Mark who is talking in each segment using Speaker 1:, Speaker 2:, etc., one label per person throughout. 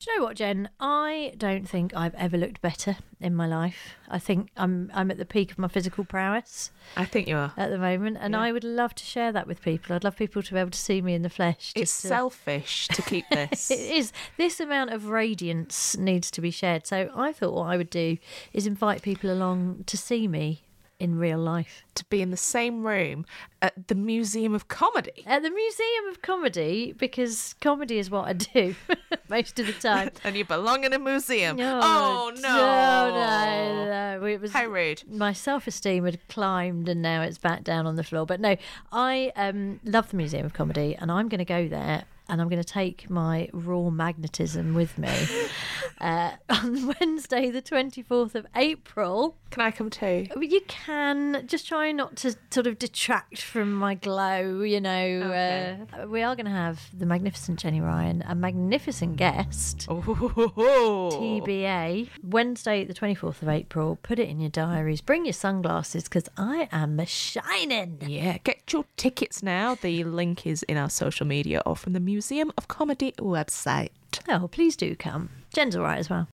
Speaker 1: Do you know what, Jen? I don't think I've ever looked better in my life. I think I'm at the peak of my physical prowess.
Speaker 2: I think you are.
Speaker 1: At the moment. And I would love to share that with people. I'd love people to be able to see me in the flesh.
Speaker 2: It's selfish to keep this.
Speaker 1: It is. This amount of radiance needs to be shared. So I thought what I would do is invite people along to see me in real life.
Speaker 2: To be in the same room at the Museum of Comedy.
Speaker 1: At the Museum of Comedy, because comedy is what I do most of the time.
Speaker 2: And you belong in a museum.
Speaker 1: Oh, no. It was,
Speaker 2: how rude.
Speaker 1: My self-esteem had climbed and now it's back down on the floor. But no, I love the Museum of Comedy and I'm going to go there and I'm going to take my raw magnetism with me on Wednesday, the 24th of April.
Speaker 2: Can I come too?
Speaker 1: You can. Just try not to sort of detract from my glow, you know.
Speaker 2: Okay.
Speaker 1: We are going to have the magnificent Jenny Ryan, a magnificent guest.
Speaker 2: Oh.
Speaker 1: TBA. Wednesday, the 24th of April. Put it in your diaries. Bring your sunglasses because I am shining.
Speaker 2: Yeah, get your tickets now. The link is in our social media or from the Museum of Comedy website.
Speaker 1: Oh, please do come. Jen's all right as well.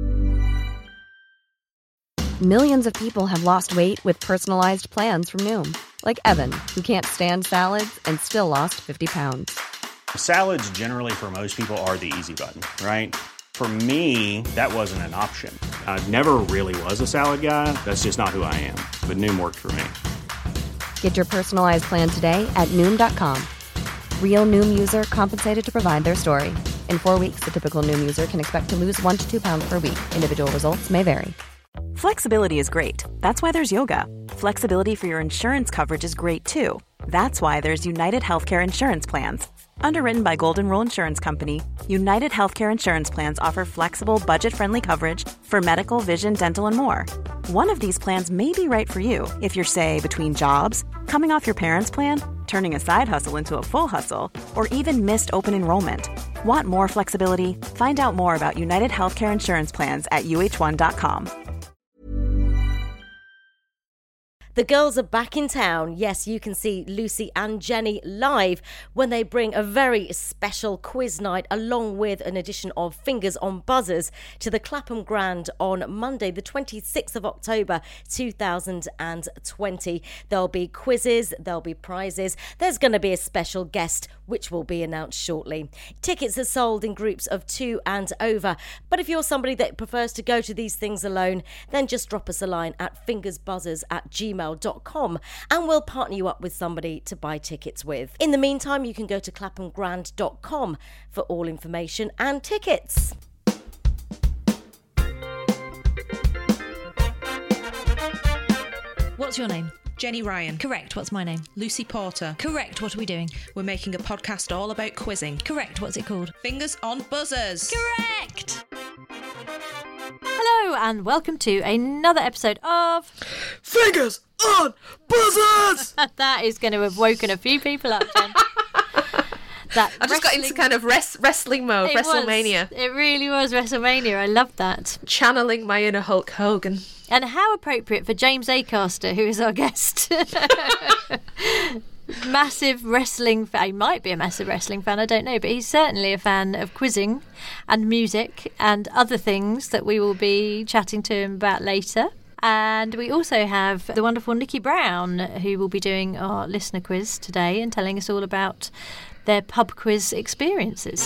Speaker 3: Millions of people have lost weight with personalized plans from Noom. Like Evan, who can't stand salads and still lost 50 pounds.
Speaker 4: Salads generally for most people are the easy button, right? For me, that wasn't an option. I never really was a salad guy. That's just not who I am. But Noom worked for me.
Speaker 3: Get your personalized plan today at Noom.com. Real Noom user compensated to provide their story. In 4 weeks, the typical Noom user can expect to lose 1 to 2 pounds per week. Individual results may vary.
Speaker 5: Flexibility is great. That's why there's yoga. Flexibility for your insurance coverage is great too. That's why there's United Healthcare Insurance Plans. Underwritten by Golden Rule Insurance Company, United Healthcare Insurance Plans offer flexible, budget-friendly coverage for medical, vision, dental, and more. One of these plans may be right for you if you're, say, between jobs, coming off your parents' plan, turning a side hustle into a full hustle, or even missed open enrollment. Want more flexibility? Find out more about United Healthcare Insurance Plans at uh1.com.
Speaker 6: The girls are back in town. Yes, you can see Lucy and Jenny live when they bring a very special quiz night along with an edition of Fingers on Buzzers to the Clapham Grand on Monday, the 26th of October, 2020. There'll be quizzes, there'll be prizes. There's going to be a special guest, which will be announced shortly. Tickets are sold in groups of 2 and over. But if you're somebody that prefers to go to these things alone, then just drop us a line at fingersbuzzers@gmail.com and we'll partner you up with somebody to buy tickets with. In the meantime, you can go to claphamgrand.com for all information and tickets.
Speaker 7: What's your name?
Speaker 8: Jenny Ryan.
Speaker 7: Correct. What's my name?
Speaker 8: Lucy Porter.
Speaker 7: Correct. What are we doing?
Speaker 8: We're making a podcast all about quizzing.
Speaker 7: Correct. What's it called?
Speaker 8: Fingers on Buzzers.
Speaker 7: Correct.
Speaker 1: Hello and welcome to another episode of
Speaker 2: Fingers on Buzzers!
Speaker 1: That is going to have woken a few people up, Jen.
Speaker 2: I just got into kind of wrestling mode, WrestleMania.
Speaker 1: It really was WrestleMania. I loved that.
Speaker 2: Channeling my inner Hulk Hogan.
Speaker 1: And how appropriate for James Acaster, who is our guest. Massive wrestling fan. He might be a massive wrestling fan, I don't know, but he's certainly a fan of quizzing and music and other things that we will be chatting to him about later. And we also have the wonderful Nikki Brown, who will be doing our listener quiz today and telling us all about their pub quiz experiences.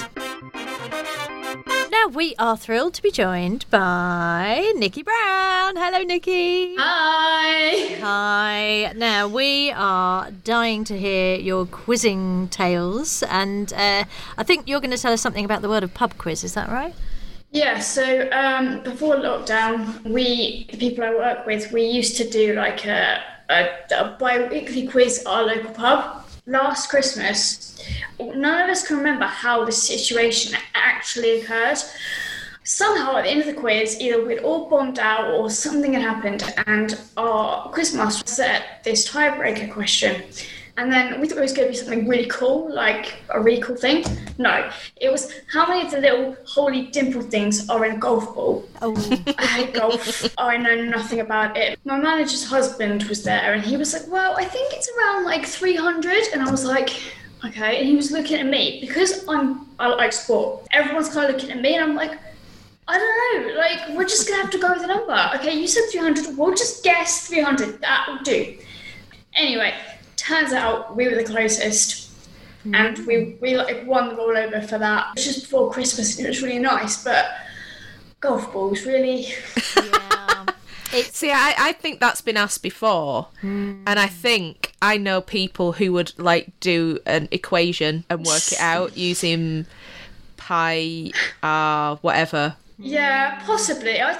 Speaker 1: Now we are thrilled to be joined by Nikki Brown. Hello, Nikki.
Speaker 9: Hi.
Speaker 1: Hi. Now we are dying to hear your quizzing tales, and I think you're going to tell us something about the world of pub quiz. Is that right?
Speaker 9: Yeah, so before lockdown, the people I work with, we used to do like a bi-weekly quiz at our local pub. Last Christmas, none of us can remember how the situation actually occurred. Somehow at the end of the quiz, either we'd all bombed out or something had happened, and our quizmaster set this tiebreaker question. And then we thought it was going to be something really cool, like a really cool thing. No, it was how many of the little holy dimple things are in a golf ball.
Speaker 1: Oh.
Speaker 9: I hate golf. I know nothing about it. My manager's husband was there and he was like, well, I think it's around like 300. And I was like, Okay, and he was looking at me because I like sport. Everyone's kind of looking at me, and I'm like, I don't know. Like, we're just gonna have to go with a number. Okay, you said 300. We'll just guess 300. That will do. Anyway, turns out we were the closest, and we like won the rollover for that. It was just before Christmas, and it was really nice. But golf balls, really.
Speaker 1: Yeah.
Speaker 2: See, I think that's been asked before, and I think I know people who would like do an equation and work it out using pi, whatever.
Speaker 9: Yeah, possibly. It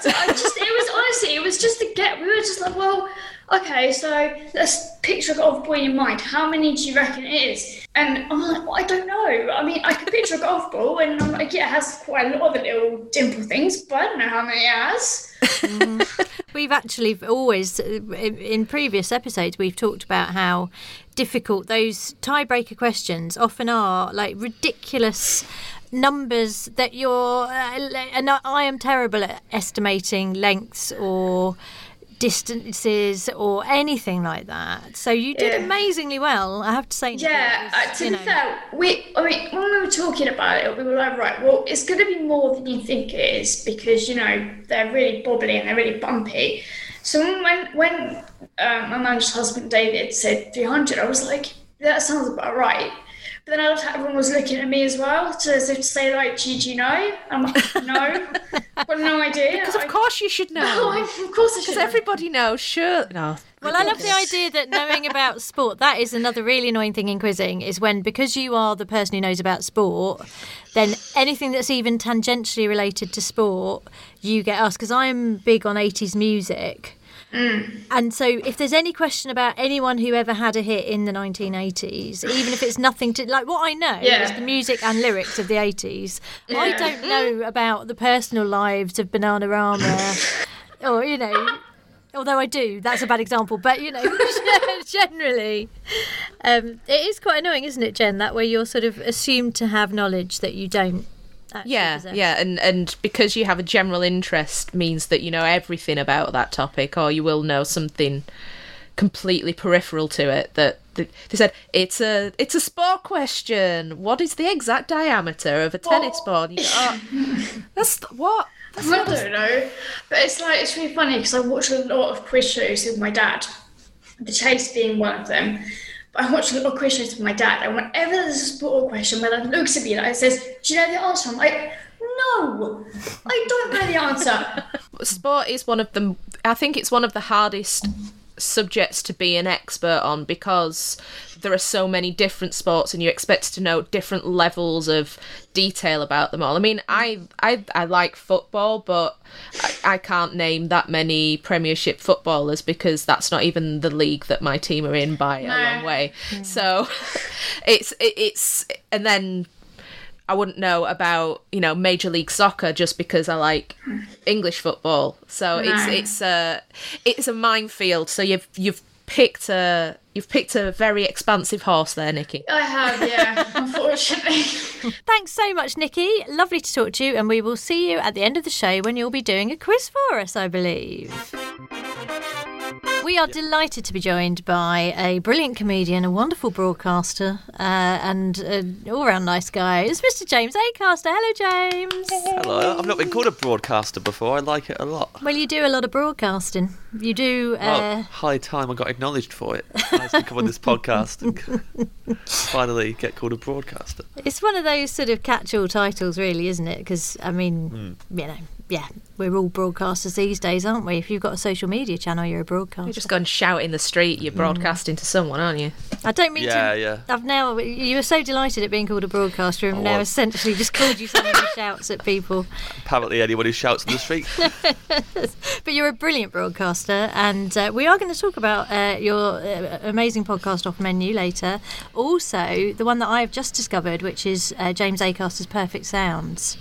Speaker 9: was just a get. We were just like, well, okay, so let's picture a golf ball in your mind. How many do you reckon it is? And I'm like, well, I don't know. I mean, I could picture a golf ball, and I'm like, yeah, it has quite a lot of the little dimple things, but I don't know how many it has.
Speaker 1: We've actually always, in previous episodes, we've talked about how difficult those tiebreaker questions often are, like ridiculous numbers that you're... and I am terrible at estimating lengths or distances or anything like that. So you did amazingly well, I have to say.
Speaker 9: Yeah, to be fair, when we were talking about it, we were like, right, well, it's going to be more than you think it is because, they're really bobbly and they're really bumpy. So when my manager's husband, David, said 300, I was like, that sounds about right. But then everyone was looking at me as well, as if to say, like, do you know? I'm like, no, I've got no idea.
Speaker 2: Because of course you should know.
Speaker 9: Of course I should.
Speaker 2: Because everybody knows, sure. No.
Speaker 1: Well, I love the idea that knowing about sport, that is another really annoying thing in quizzing, is when, because you are the person who knows about sport, then anything that's even tangentially related to sport, you get asked. Because I'm big on 80s music. And so if there's any question about anyone who ever had a hit in the 1980s, even if it's nothing to... Like, what I know is the music and lyrics of the 80s. Yeah. I don't know about the personal lives of Bananarama or, although I do, that's a bad example, but, generally. It is quite annoying, isn't it, Jen, that way you're sort of assumed to have knowledge that you don't.
Speaker 2: Yeah, and because you have a general interest means that you know everything about that topic, or you will know something completely peripheral to it. That they said it's a sport question. What is the exact diameter of a tennis ball? You go, that's what.
Speaker 9: I don't know, but it's really funny because I watch a lot of quiz shows with my dad. The Chase being one of them. I watch a lot of quiz shows with my dad, and whenever there's a sport question, my dad looks at me and it says, do you know the answer? I'm like, no, I don't know the answer.
Speaker 2: Sport is one of the, I think it's one of the hardest subjects to be an expert on because there are so many different sports and you expect to know different levels of detail about them all. I mean, I like football, but I can't name that many Premiership footballers because that's not even the league that my team are in by a long way. Yeah. So it's and then I wouldn't know about, Major League Soccer just because I like English football. So it's a minefield. So you've picked a very expansive horse there, Nikki.
Speaker 9: I have, yeah, unfortunately.
Speaker 1: Thanks so much, Nikki. Lovely to talk to you, and we will see you at the end of the show when you'll be doing a quiz for us, I believe. We are delighted to be joined by a brilliant comedian, a wonderful broadcaster, and an all-round nice guy. It's Mr. James Acaster. Hello, James.
Speaker 10: Hello. I've not been called a broadcaster before. I like it a lot.
Speaker 1: Well, you do a lot of broadcasting. You do...
Speaker 10: high time I got acknowledged for it. Nice to come on this podcast and finally get called a broadcaster.
Speaker 1: It's one of those sort of catch-all titles, really, isn't it? Because, I mean, we're all broadcasters these days, aren't we? If you've got a social media channel, you're a broadcaster.
Speaker 2: You just go and shout in the street, you're broadcasting to someone, aren't you?
Speaker 1: I don't mean to...
Speaker 10: Yeah.
Speaker 1: I've now... You were so delighted at being called a broadcaster and now essentially just called you someone who shouts at people.
Speaker 10: Apparently anyone who shouts in the street.
Speaker 1: But you're a brilliant broadcaster, and we are going to talk about your amazing podcast Off Menu later. Also, the one that I've just discovered, which is James Acaster's Perfect Sounds.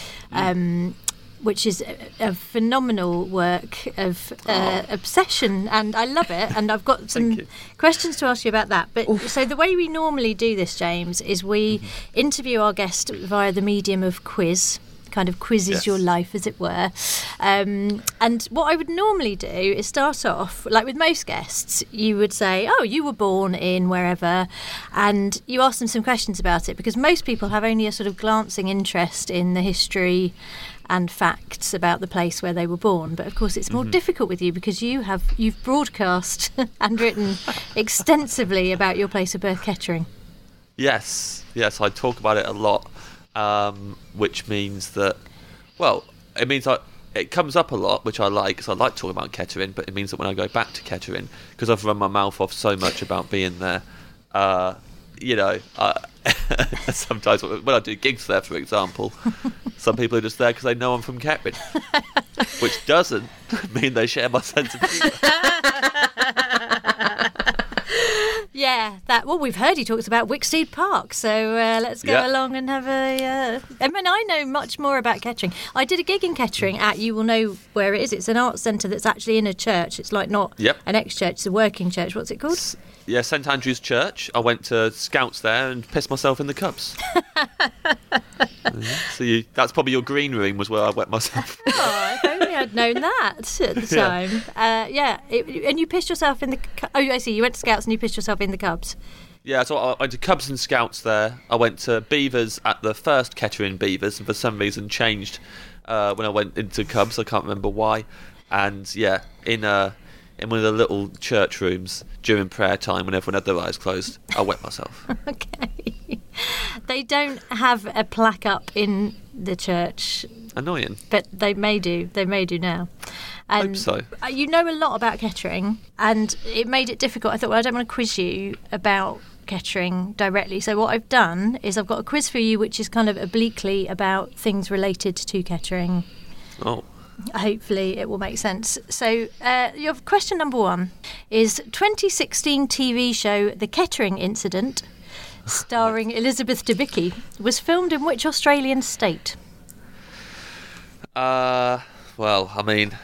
Speaker 1: Which is a phenomenal work of obsession, and I love it. And I've got some questions to ask you about that. But so the way we normally do this, James, is we interview our guest via the medium of quiz kind of quizzes your life, as it were. And what I would normally do is start off, like with most guests, you would say, oh, you were born in wherever, and you ask them some questions about it, because most people have only a sort of glancing interest in the history and facts about the place where they were born. But of course it's more difficult with you, because you've broadcast and written extensively about your place of birth, Kettering.
Speaker 10: Yes, I talk about it a lot, which means that, well, it means it comes up a lot, which I like, because I like talking about Kettering, but it means that when I go back to Kettering, because I've run my mouth off so much about being there, sometimes when I do gigs there, for example, some people are just there because they know I'm from Kettering, which doesn't mean they share my sense of humour.
Speaker 1: Yeah, we've heard he talks about Wicksteed Park, so let's go along and have a... I mean, I know much more about Kettering. I did a gig in Kettering you will know where it is. It's an arts centre that's actually in a church. It's like not an ex-church, it's a working church. What's it called?
Speaker 10: Yeah, St Andrew's Church. I went to Scouts there and pissed myself in the Cubs. So that's probably your green room, was where I wet myself.
Speaker 1: Oh, if only I'd known that at the time. And you pissed yourself in the... Oh, I see. You went to Scouts and you pissed yourself in the Cubs.
Speaker 10: Yeah, so I went to Cubs and Scouts there. I went to Beavers at the first Kettering Beavers, and for some reason changed when I went into Cubs. I can't remember why. And in one of the little church rooms during prayer time, when everyone had their eyes closed, I wet myself.
Speaker 1: Okay. They don't have a plaque up in the church.
Speaker 10: Annoying.
Speaker 1: But they may do. They may do now.
Speaker 10: Hope so.
Speaker 1: You know a lot about Kettering, and it made it difficult. I thought, well, I don't want to quiz you about Kettering directly. So what I've done is I've got a quiz for you, which is kind of obliquely about things related to Kettering.
Speaker 10: Oh.
Speaker 1: Hopefully it will make sense. So your question number 1 is 2016 TV show The Kettering Incident, starring Elizabeth Debicki, was filmed in which Australian state?
Speaker 10: Well, I mean...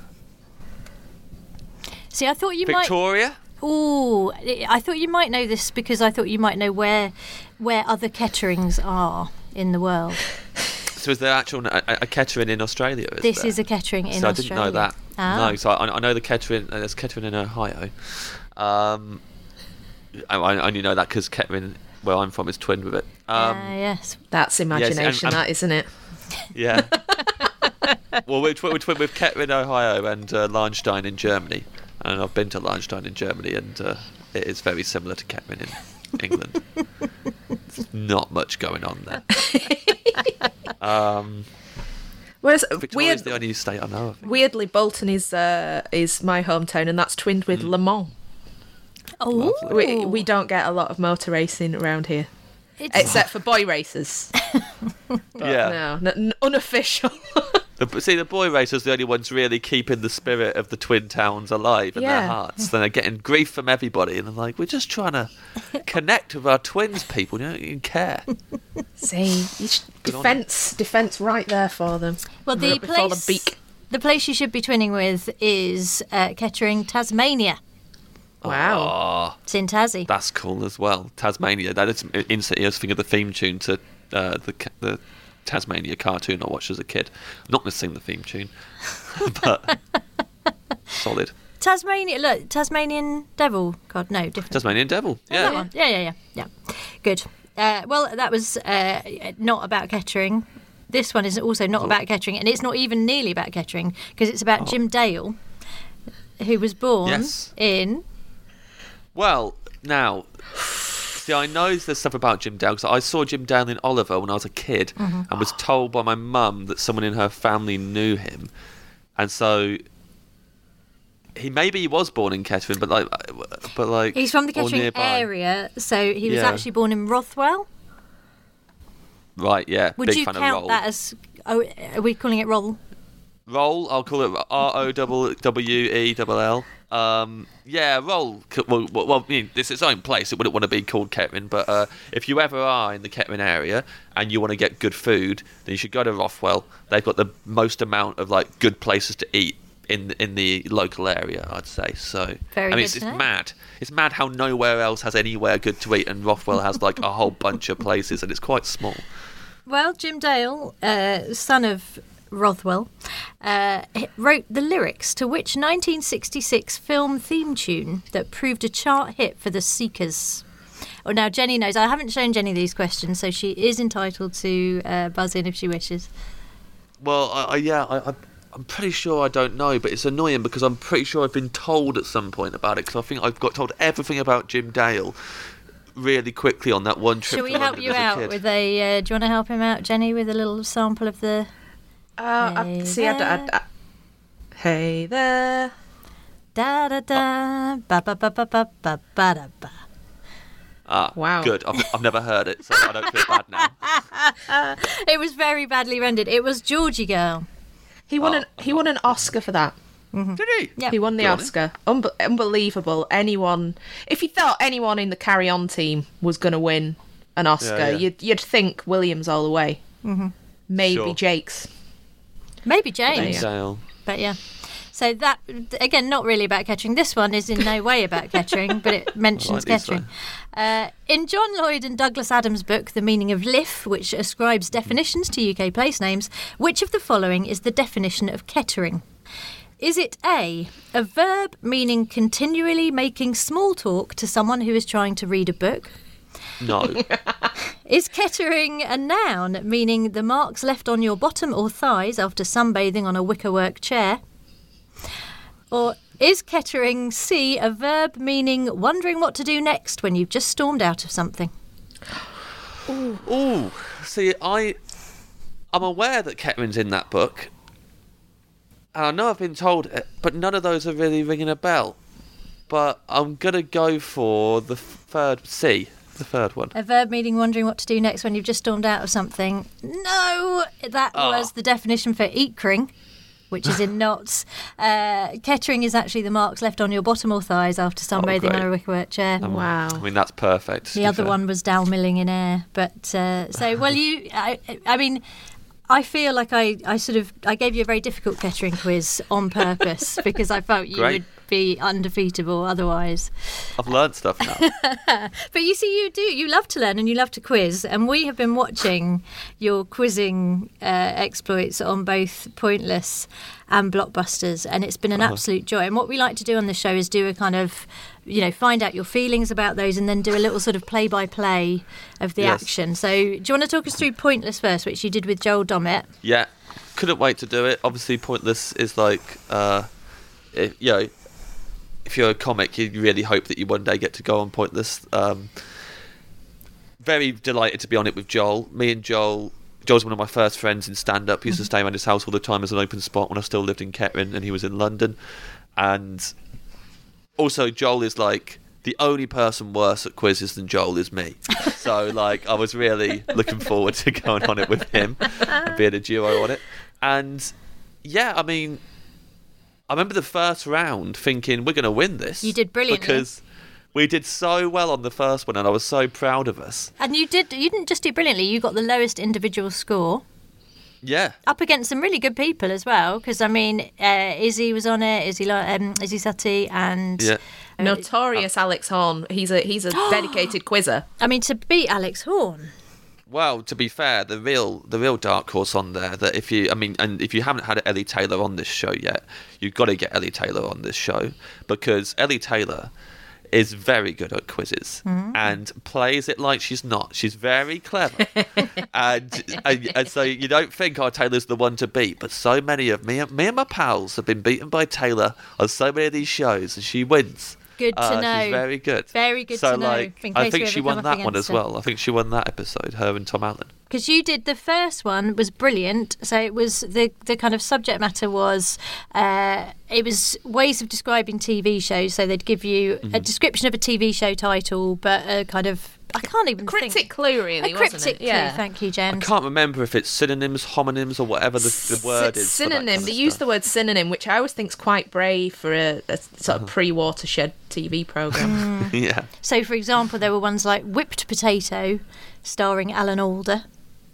Speaker 1: See, I thought you
Speaker 10: Victoria?
Speaker 1: Ooh, I thought you might know this, because I thought you might know where other Ketterings are in the world.
Speaker 10: So is there actual a Kettering in Australia?
Speaker 1: This is a Kettering in Australia.
Speaker 10: I didn't know that.
Speaker 1: Ah.
Speaker 10: No, so I know the Kettering. There's Kettering in Ohio. I only know that because Kettering, where I'm from, is twinned with it.
Speaker 1: Yes.
Speaker 2: That's imagination, that, isn't it?
Speaker 10: Yeah. Well, we're twinned with Kettering, Ohio, and Lahnstein in Germany. And I've been to Lahnstein in Germany, and it is very similar to Kettering in England. There's not much going on there.
Speaker 2: Whereas
Speaker 10: Victoria's the only state I know of.
Speaker 2: Weirdly, Bolton is my hometown, and that's twinned with Le Mans.
Speaker 1: Oh,
Speaker 2: we don't get a lot of motor racing around here, except for boy races. No, unofficial.
Speaker 10: The boy racers are the only ones really keeping the spirit of the twin towns alive in their hearts. Then they're getting grief from everybody, and they're like, we're just trying to connect with our twins, people. You don't even care.
Speaker 2: See, defence right there for them.
Speaker 1: Well, the place you should be twinning with is Kettering, Tasmania.
Speaker 2: Wow.
Speaker 10: Oh,
Speaker 1: it's in Tassie.
Speaker 10: That's cool as well. Tasmania. That is instantly I was thinking of the theme tune to the Tasmania cartoon I watched as a kid. I'm not going to sing the theme tune, but solid.
Speaker 1: Tasmania, look, Tasmanian Devil. God, no, different.
Speaker 10: Tasmanian Devil, yeah.
Speaker 1: That one. Yeah. Good. Well, that was not about Kettering. This one is also not about Kettering, and it's not even nearly about Kettering, because it's about Jim Dale, who was born in...
Speaker 10: Well, now... See, I know there's stuff about Jim Dale, because I saw Jim Dale in Oliver when I was a kid, and was told by my mum that someone in her family knew him. And so... He was born in Kettering, but like
Speaker 1: he's from the Kettering area, so he was actually born in Rothwell.
Speaker 10: Right, yeah.
Speaker 1: Would
Speaker 10: big
Speaker 1: you
Speaker 10: fan
Speaker 1: count
Speaker 10: of Roll.
Speaker 1: that as? Oh, are we calling it Roll?
Speaker 10: Roll, I'll call it ROWWELL. Yeah, Roll. Well, I mean, it's its own place. It wouldn't want to be called Kettering, but if you ever are in the Kettering area and you want to get good food, then you should go to Rothwell. They've got the most amount of like good places to eat in the local area, I'd say. So it's mad. It's mad how nowhere else has anywhere good to eat, and Rothwell has like a whole bunch of places, and it's quite small.
Speaker 1: Well, Jim Dale, son of Rothwell, wrote the lyrics to which 1966 film theme tune that proved a chart hit for the Seekers? Oh, now Jenny knows. I haven't shown Jenny these questions, so she is entitled to buzz in if she wishes.
Speaker 10: Well, I'm pretty sure I don't know, but it's annoying because I'm pretty sure I've been told at some point about it, because I think I've got told everything about Jim Dale really quickly on that one trip.
Speaker 1: Shall we
Speaker 10: to
Speaker 1: help
Speaker 10: London
Speaker 1: you
Speaker 10: as a
Speaker 1: out
Speaker 10: kid.
Speaker 1: with a... do you want to help him out, Jenny, with a little sample of the...
Speaker 2: Hey there.
Speaker 1: Da-da-da, ba-ba-ba-ba-ba-ba-da-ba.
Speaker 10: Ah,
Speaker 2: Wow.
Speaker 10: good. I've never heard it, so I don't feel bad now.
Speaker 1: It was very badly rendered. It was Georgie Girl.
Speaker 2: He won an Oscar for that.
Speaker 10: Did he?
Speaker 1: Yeah.
Speaker 2: He won the
Speaker 10: Good on him.
Speaker 2: Oscar. Unbelievable. If you thought anyone in the Carry On team was going to win an Oscar,
Speaker 10: Yeah.
Speaker 2: you'd think Williams all the way. Mm-hmm. Maybe
Speaker 10: Sure.
Speaker 2: Jakes.
Speaker 1: Maybe
Speaker 10: Jim
Speaker 1: James.
Speaker 10: Dale.
Speaker 1: But yeah. So that, again, not really about Kettering. This one is in no way about Kettering, but it mentions
Speaker 10: Rightly so.
Speaker 1: Kettering. In John Lloyd and Douglas Adams' book, The Meaning of Liff, which ascribes definitions to UK place names, which of the following is the definition of Kettering? Is it A, a verb meaning continually making small talk to someone who is trying to read a book?
Speaker 10: No.
Speaker 1: Is Kettering a noun meaning the marks left on your bottom or thighs after sunbathing on a wickerwork chair? Or is Kettering C, a verb meaning wondering what to do next when you've just stormed out of something?
Speaker 10: Ooh. See, I'm aware that Kettering's in that book. And I know I've been told it, but none of those are really ringing a bell. But I'm going to go for the third C, the third one.
Speaker 1: A verb meaning wondering what to do next when you've just stormed out of something. No, that was the definition for eekring, which is in knots. Kettering is actually the marks left on your bottom or thighs after sunbathing
Speaker 10: great.
Speaker 1: on a wickerwork chair.
Speaker 2: Wow.
Speaker 10: I mean, that's perfect. to
Speaker 1: The
Speaker 10: be
Speaker 1: other
Speaker 10: fair.
Speaker 1: one was dowmilling in air. But I mean, I feel like I gave you a very difficult Kettering quiz on purpose because I felt you
Speaker 10: Great.
Speaker 1: would be undefeatable otherwise.
Speaker 10: I've learnt stuff now.
Speaker 1: But you see, you love to learn and you love to quiz, and we have been watching your quizzing exploits on both Pointless and Blockbusters, and it's been an absolute joy. And what we like to do on the show is do a kind of, find out your feelings about those and then do a little sort of play-by-play of the
Speaker 10: Yes.
Speaker 1: action. So do you want to talk us through Pointless first, which you did with Joel Dommett?
Speaker 10: Yeah, couldn't wait to do it. Obviously, Pointless is like, if you're a comic, you really hope that you one day get to go on Pointless. Very delighted to be on it with Joel. Me and Joel's one of my first friends in stand-up. He used to stay around his house all the time as an open spot when I still lived in Kettering and he was in London. And also, Joel is like the only person worse at quizzes than Joel is me. So, I was really looking forward to going on it with him and being a duo on it. And, yeah, I mean, I remember the first round thinking, we're going to win this.
Speaker 1: You did brilliantly.
Speaker 10: Because we did so well on the first one and I was so proud of us.
Speaker 1: And you didn't just do brilliantly, you got the lowest individual score.
Speaker 10: Yeah.
Speaker 1: Up against some really good people as well, because I mean, Izzy was on it, Izzy Suttie, and
Speaker 10: Yeah.
Speaker 2: Notorious Alex Horn. He's a dedicated quizzer.
Speaker 1: I mean, to beat Alex Horn.
Speaker 10: Well, to be fair, the real dark horse on there that if you haven't had Ellie Taylor on this show yet, you've got to get Ellie Taylor on this show because Ellie Taylor is very good at quizzes and plays it like she's not. She's very clever, and so you don't think Taylor's the one to beat, but so many of me and my pals have been beaten by Taylor on so many of these shows, and she wins.
Speaker 1: Good to know.
Speaker 10: She's very good.
Speaker 1: Very good
Speaker 10: so,
Speaker 1: to know.
Speaker 10: I think she won that one as well. I think she won that episode, her and Tom Allen.
Speaker 1: Because you did the first one was brilliant. So it was the kind of subject matter was it was ways of describing TV shows. So they'd give you a description of a TV show title, but a kind of I can't even
Speaker 2: Cryptic
Speaker 1: think.
Speaker 2: clue, really,
Speaker 1: A
Speaker 2: wasn't
Speaker 1: cryptic
Speaker 2: it?
Speaker 1: clue.
Speaker 2: Yeah.
Speaker 1: Thank you,
Speaker 10: I
Speaker 1: Jen.
Speaker 10: can't remember if it's synonyms, homonyms, or whatever the word is. for that
Speaker 2: Synonym.
Speaker 10: kind of
Speaker 2: They use
Speaker 10: stuff.
Speaker 2: the word synonym, which I always think is quite brave for a sort of pre-Watershed TV program.
Speaker 10: Yeah.
Speaker 1: So, for example, there were ones like Whipped Potato, starring Alan Alda.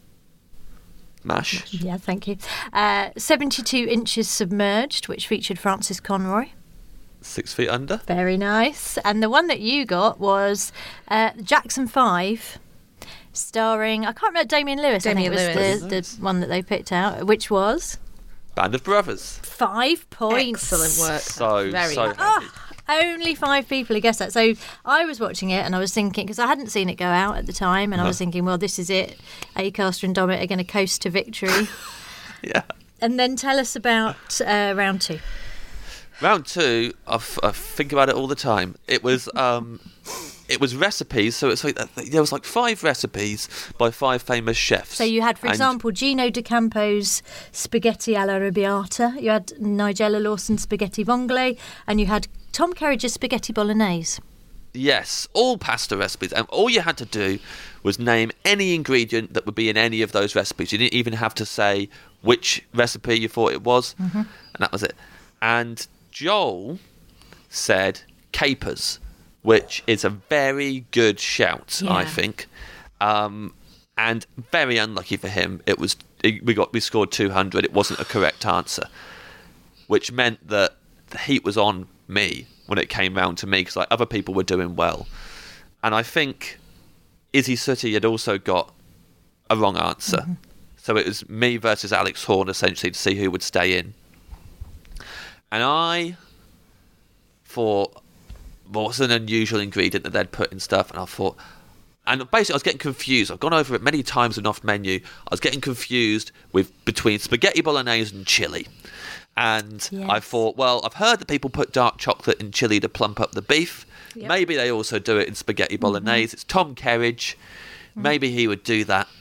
Speaker 10: Mash.
Speaker 1: Yeah, thank you. 72 Inches Submerged, which featured Francis Conroy.
Speaker 10: 6 Feet Under.
Speaker 1: Very nice. And the one that you got was Jackson 5, starring, I can't remember, Damian Lewis.
Speaker 8: Damian
Speaker 1: I think
Speaker 8: Lewis.
Speaker 1: was the one that they picked out, which was
Speaker 10: Band of Brothers.
Speaker 1: 5 points.
Speaker 8: Excellent work.
Speaker 10: So
Speaker 8: Very
Speaker 10: so
Speaker 8: good.
Speaker 10: happy.
Speaker 1: Only 5 people who guessed that. So I was watching it and I was thinking, because I hadn't seen it go out at the time, and I was thinking, well, this is it. Acaster and Domit are going to coast to victory.
Speaker 10: Yeah.
Speaker 1: And then tell us about round 2.
Speaker 10: Round 2, I think about it all the time. It was recipes, so it's like there was like 5 recipes by 5 famous chefs.
Speaker 1: So you had, for
Speaker 10: And-
Speaker 1: example, Gino D'Acampo's spaghetti alla arrabbiata, you had Nigella Lawson's spaghetti vongole, and you had Tom Kerridge's spaghetti bolognese.
Speaker 10: Yes, all pasta recipes, and all you had to do was name any ingredient that would be in any of those recipes. You didn't even have to say which recipe you thought it was, and that was it. And Joel said capers, which is a very good shout, I
Speaker 1: Yeah.
Speaker 10: think, and very unlucky for him. We scored 200. It wasn't a correct answer, which meant that the heat was on me when it came round to me, because like other people were doing well, and I think Izzy Sooty had also got a wrong answer. So it was me versus Alex Horn, essentially, to see who would stay in. And I thought, well, what's an unusual ingredient that they'd put in stuff? And I thought, and basically I was getting confused. I've gone over it many times in Off Menu. I was getting confused between spaghetti bolognese and chili. And I
Speaker 1: Yes.
Speaker 10: thought, well, I've heard that people put dark chocolate in chili to plump up the beef.
Speaker 8: Yep.
Speaker 10: Maybe they also do it in spaghetti bolognese. It's Tom Kerridge. Maybe he would do that.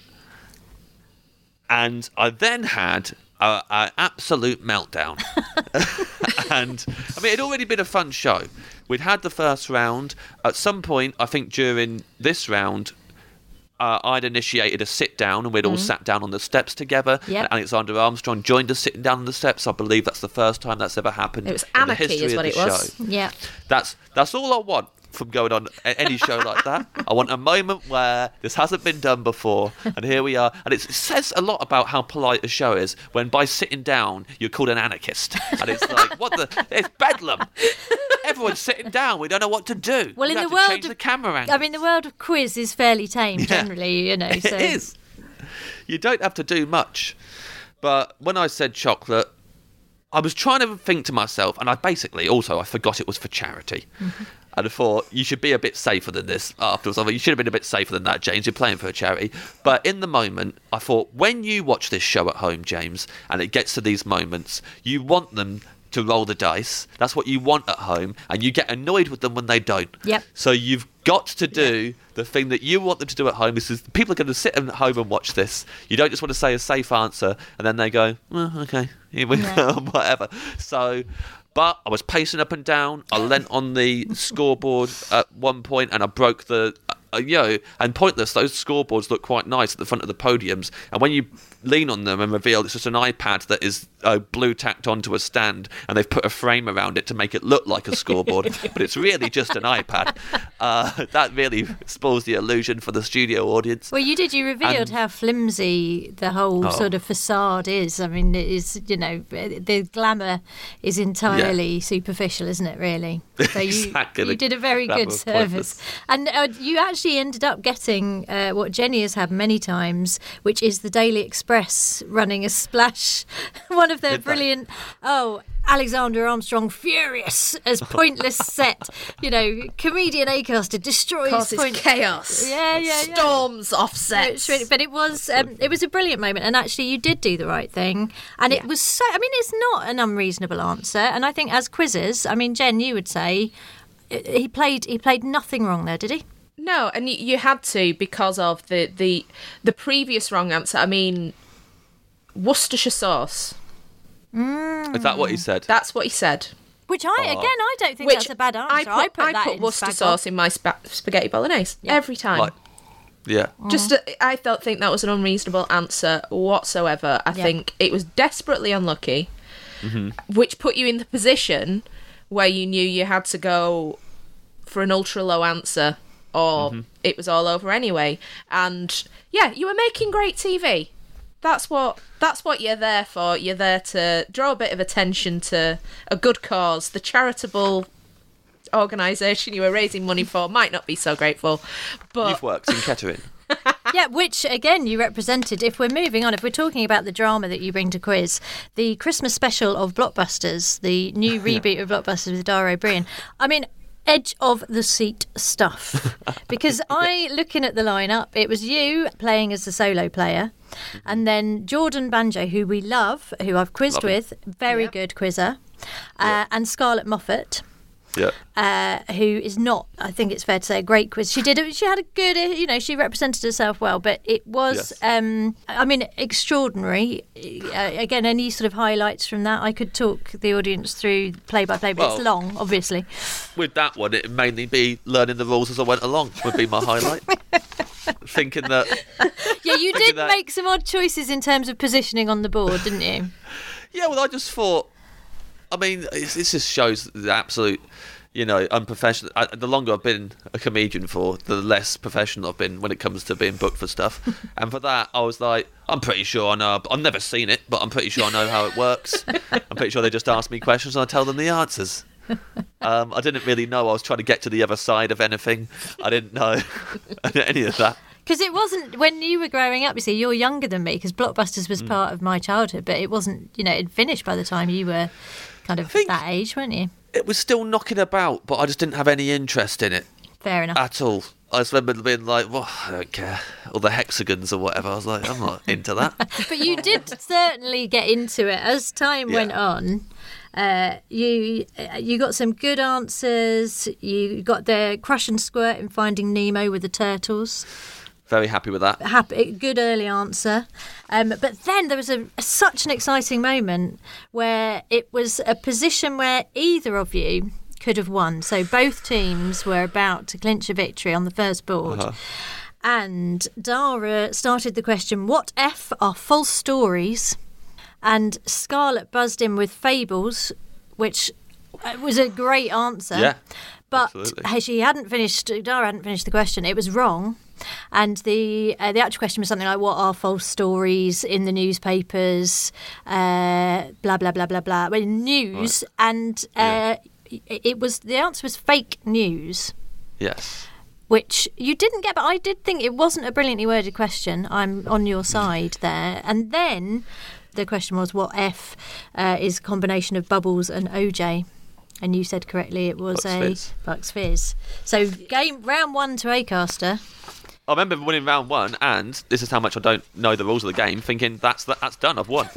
Speaker 10: And I then had an absolute meltdown. And I mean, it'd already been a fun show. We'd had the first round. At some point, I think during this round, I'd initiated a sit down, and we'd all sat down on the steps together.
Speaker 1: Yep.
Speaker 10: And Alexander Armstrong joined us sitting down on the steps. I believe that's the first time that's ever happened.
Speaker 8: It was
Speaker 10: in the
Speaker 8: anarchy
Speaker 10: history
Speaker 8: is
Speaker 10: of
Speaker 8: what
Speaker 10: the
Speaker 8: it was.
Speaker 10: show.
Speaker 1: Yeah.
Speaker 10: That's all I want from going on any show like that. I want a moment where this hasn't been done before, and here we are. And it says a lot about how polite a show is when by sitting down you're called an anarchist, and it's like, what the? It's bedlam. Everyone's sitting down. We don't know what to do.
Speaker 1: Well,
Speaker 10: we
Speaker 1: in
Speaker 10: have
Speaker 1: the
Speaker 10: to
Speaker 1: world
Speaker 10: change
Speaker 1: of-
Speaker 10: the camera angle.
Speaker 1: I mean, the world of quiz is fairly tame, generally, you know. So.
Speaker 10: It is. You don't have to do much. But when I said chocolate, I was trying to think to myself, and I forgot it was for charity. And I thought, you should be a bit safer than this afterwards. I mean, you should have been a bit safer than that, James. You're playing for a charity. But in the moment, I thought, when you watch this show at home, James, and it gets to these moments, you want them to roll the dice. That's what you want at home, and you get annoyed with them when they don't.
Speaker 1: Yep.
Speaker 10: So you've got to do the thing that you want them to do at home. This is, people are going to sit at home and watch this. You don't just want to say a safe answer, and then they go, well, okay, here we go, whatever. So, but I was pacing up and down. I leant on the scoreboard at one point, and I broke the... and pointless, those scoreboards look quite nice at the front of the podiums, and when you lean on them and reveal it's just an iPad that is blue tacked onto a stand, and they've put a frame around it to make it look like a scoreboard, but it's really just an iPad. That really spoils the illusion for the studio audience.
Speaker 1: Well, you did. You revealed how flimsy the whole sort of facade is. I mean, it is, you know, the glamour is entirely superficial, isn't it, really? So
Speaker 10: Exactly.
Speaker 1: you did a very
Speaker 10: Glamour
Speaker 1: good
Speaker 10: of
Speaker 1: service.
Speaker 10: pointless.
Speaker 1: And you actually ended up getting what Jenny has had many times, which is the Daily Express running a splash. One of their
Speaker 10: Did they?
Speaker 1: brilliant... Alexander Armstrong furious as pointless set. You know, comedian Acaster destroys
Speaker 8: Causes
Speaker 1: pointless.
Speaker 8: chaos.
Speaker 1: Yeah.
Speaker 8: Storms offset.
Speaker 1: It's really, but it was a brilliant moment, and actually you did do the right thing, and it was so. I mean, it's not an unreasonable answer, and I think as quizzes, I mean, Jen, you would say he played nothing wrong there, did he?
Speaker 2: No, and you had to because of the previous wrong answer. I mean, Worcestershire sauce.
Speaker 10: Is that what he said?
Speaker 2: That's what he said.
Speaker 1: Which I don't think
Speaker 2: Which
Speaker 1: that's a bad answer.
Speaker 2: I
Speaker 1: put that
Speaker 2: put
Speaker 1: in
Speaker 2: Worcester
Speaker 1: spag
Speaker 2: sauce
Speaker 1: bol.
Speaker 2: in my spaghetti bolognese every time.
Speaker 10: Like, yeah.
Speaker 2: Just, I don't think that was an unreasonable answer whatsoever. I think it was desperately unlucky, which put you in the position where you knew you had to go for an ultra low answer, or it was all over anyway. And yeah, you were making great TV. That's what you're there for. You're there to draw a bit of attention to a good cause. The charitable organisation you were raising money for might not be so grateful, but
Speaker 10: You've worked in Kettering.
Speaker 1: Yeah, which, again, you represented. If we're moving on, if we're talking about the drama that you bring to quiz, the Christmas special of Blockbusters, the new reboot of Blockbusters with Dara O'Brien, I mean, edge of the seat stuff. Because looking at the lineup, it was you playing as the solo player, and then Jordan Banjo, who we love, who I've quizzed with, very good quizzer, and Scarlett Moffat.
Speaker 10: Yeah.
Speaker 1: Who is not, I think it's fair to say, a great quiz. She had a good, she represented herself well, but it was, extraordinary. Again, any sort of highlights from that? I could talk the audience through play by play, but it's long, obviously.
Speaker 10: With that one, it'd mainly be learning the rules as I went along, would be my highlight. Thinking that...
Speaker 1: Yeah, you did make some odd choices in terms of positioning on the board, didn't you?
Speaker 10: Yeah, well, I just thought... I mean, this just shows the absolute, unprofessional. The longer I've been a comedian for, the less professional I've been when it comes to being booked for stuff. And for that, I was like, I'm pretty sure I know. I've never seen it, but I'm pretty sure I know how it works. I'm pretty sure they just ask me questions and I tell them the answers. I didn't really know I was trying to get to the other side of anything. I didn't know any of that.
Speaker 1: Because it wasn't, when you were growing up, you see, you're younger than me, because Blockbusters was part of my childhood, but it wasn't, it'd finished by the time you were kind of that age, weren't you?
Speaker 10: It was still knocking about, but I just didn't have any interest in it.
Speaker 1: Fair enough.
Speaker 10: At all. I just remember being like, well, I don't care. Or the hexagons or whatever. I was like, I'm not into that.
Speaker 1: But you did certainly get into it as time went on. You got some good answers. You got the crush and squirt in Finding Nemo with the turtles.
Speaker 10: Very happy with that.
Speaker 1: Good early answer. But then there was such an exciting moment where it was a position where either of you could have won. So both teams were about to clinch a victory on the first board. Uh-huh. And Dara started the question, what F are false stories? And Scarlett buzzed in with fables, which was a great answer.
Speaker 10: Yeah,
Speaker 1: but
Speaker 10: absolutely.
Speaker 1: Dara hadn't finished the question. It was wrong. And the actual question was something like, what are false stories in the newspapers? Blah, blah, blah, blah, blah. Well, news. Right. And the answer was fake news.
Speaker 10: Yes.
Speaker 1: Which you didn't get, but I did think it wasn't a brilliantly worded question. I'm on your side there. And then the question was, what F is a combination of Bubbles and OJ? And you said correctly it was Bucks Fizz. So round one to Acaster.
Speaker 10: I remember winning round one, and this is how much I don't know the rules of the game, thinking that's done, I've won.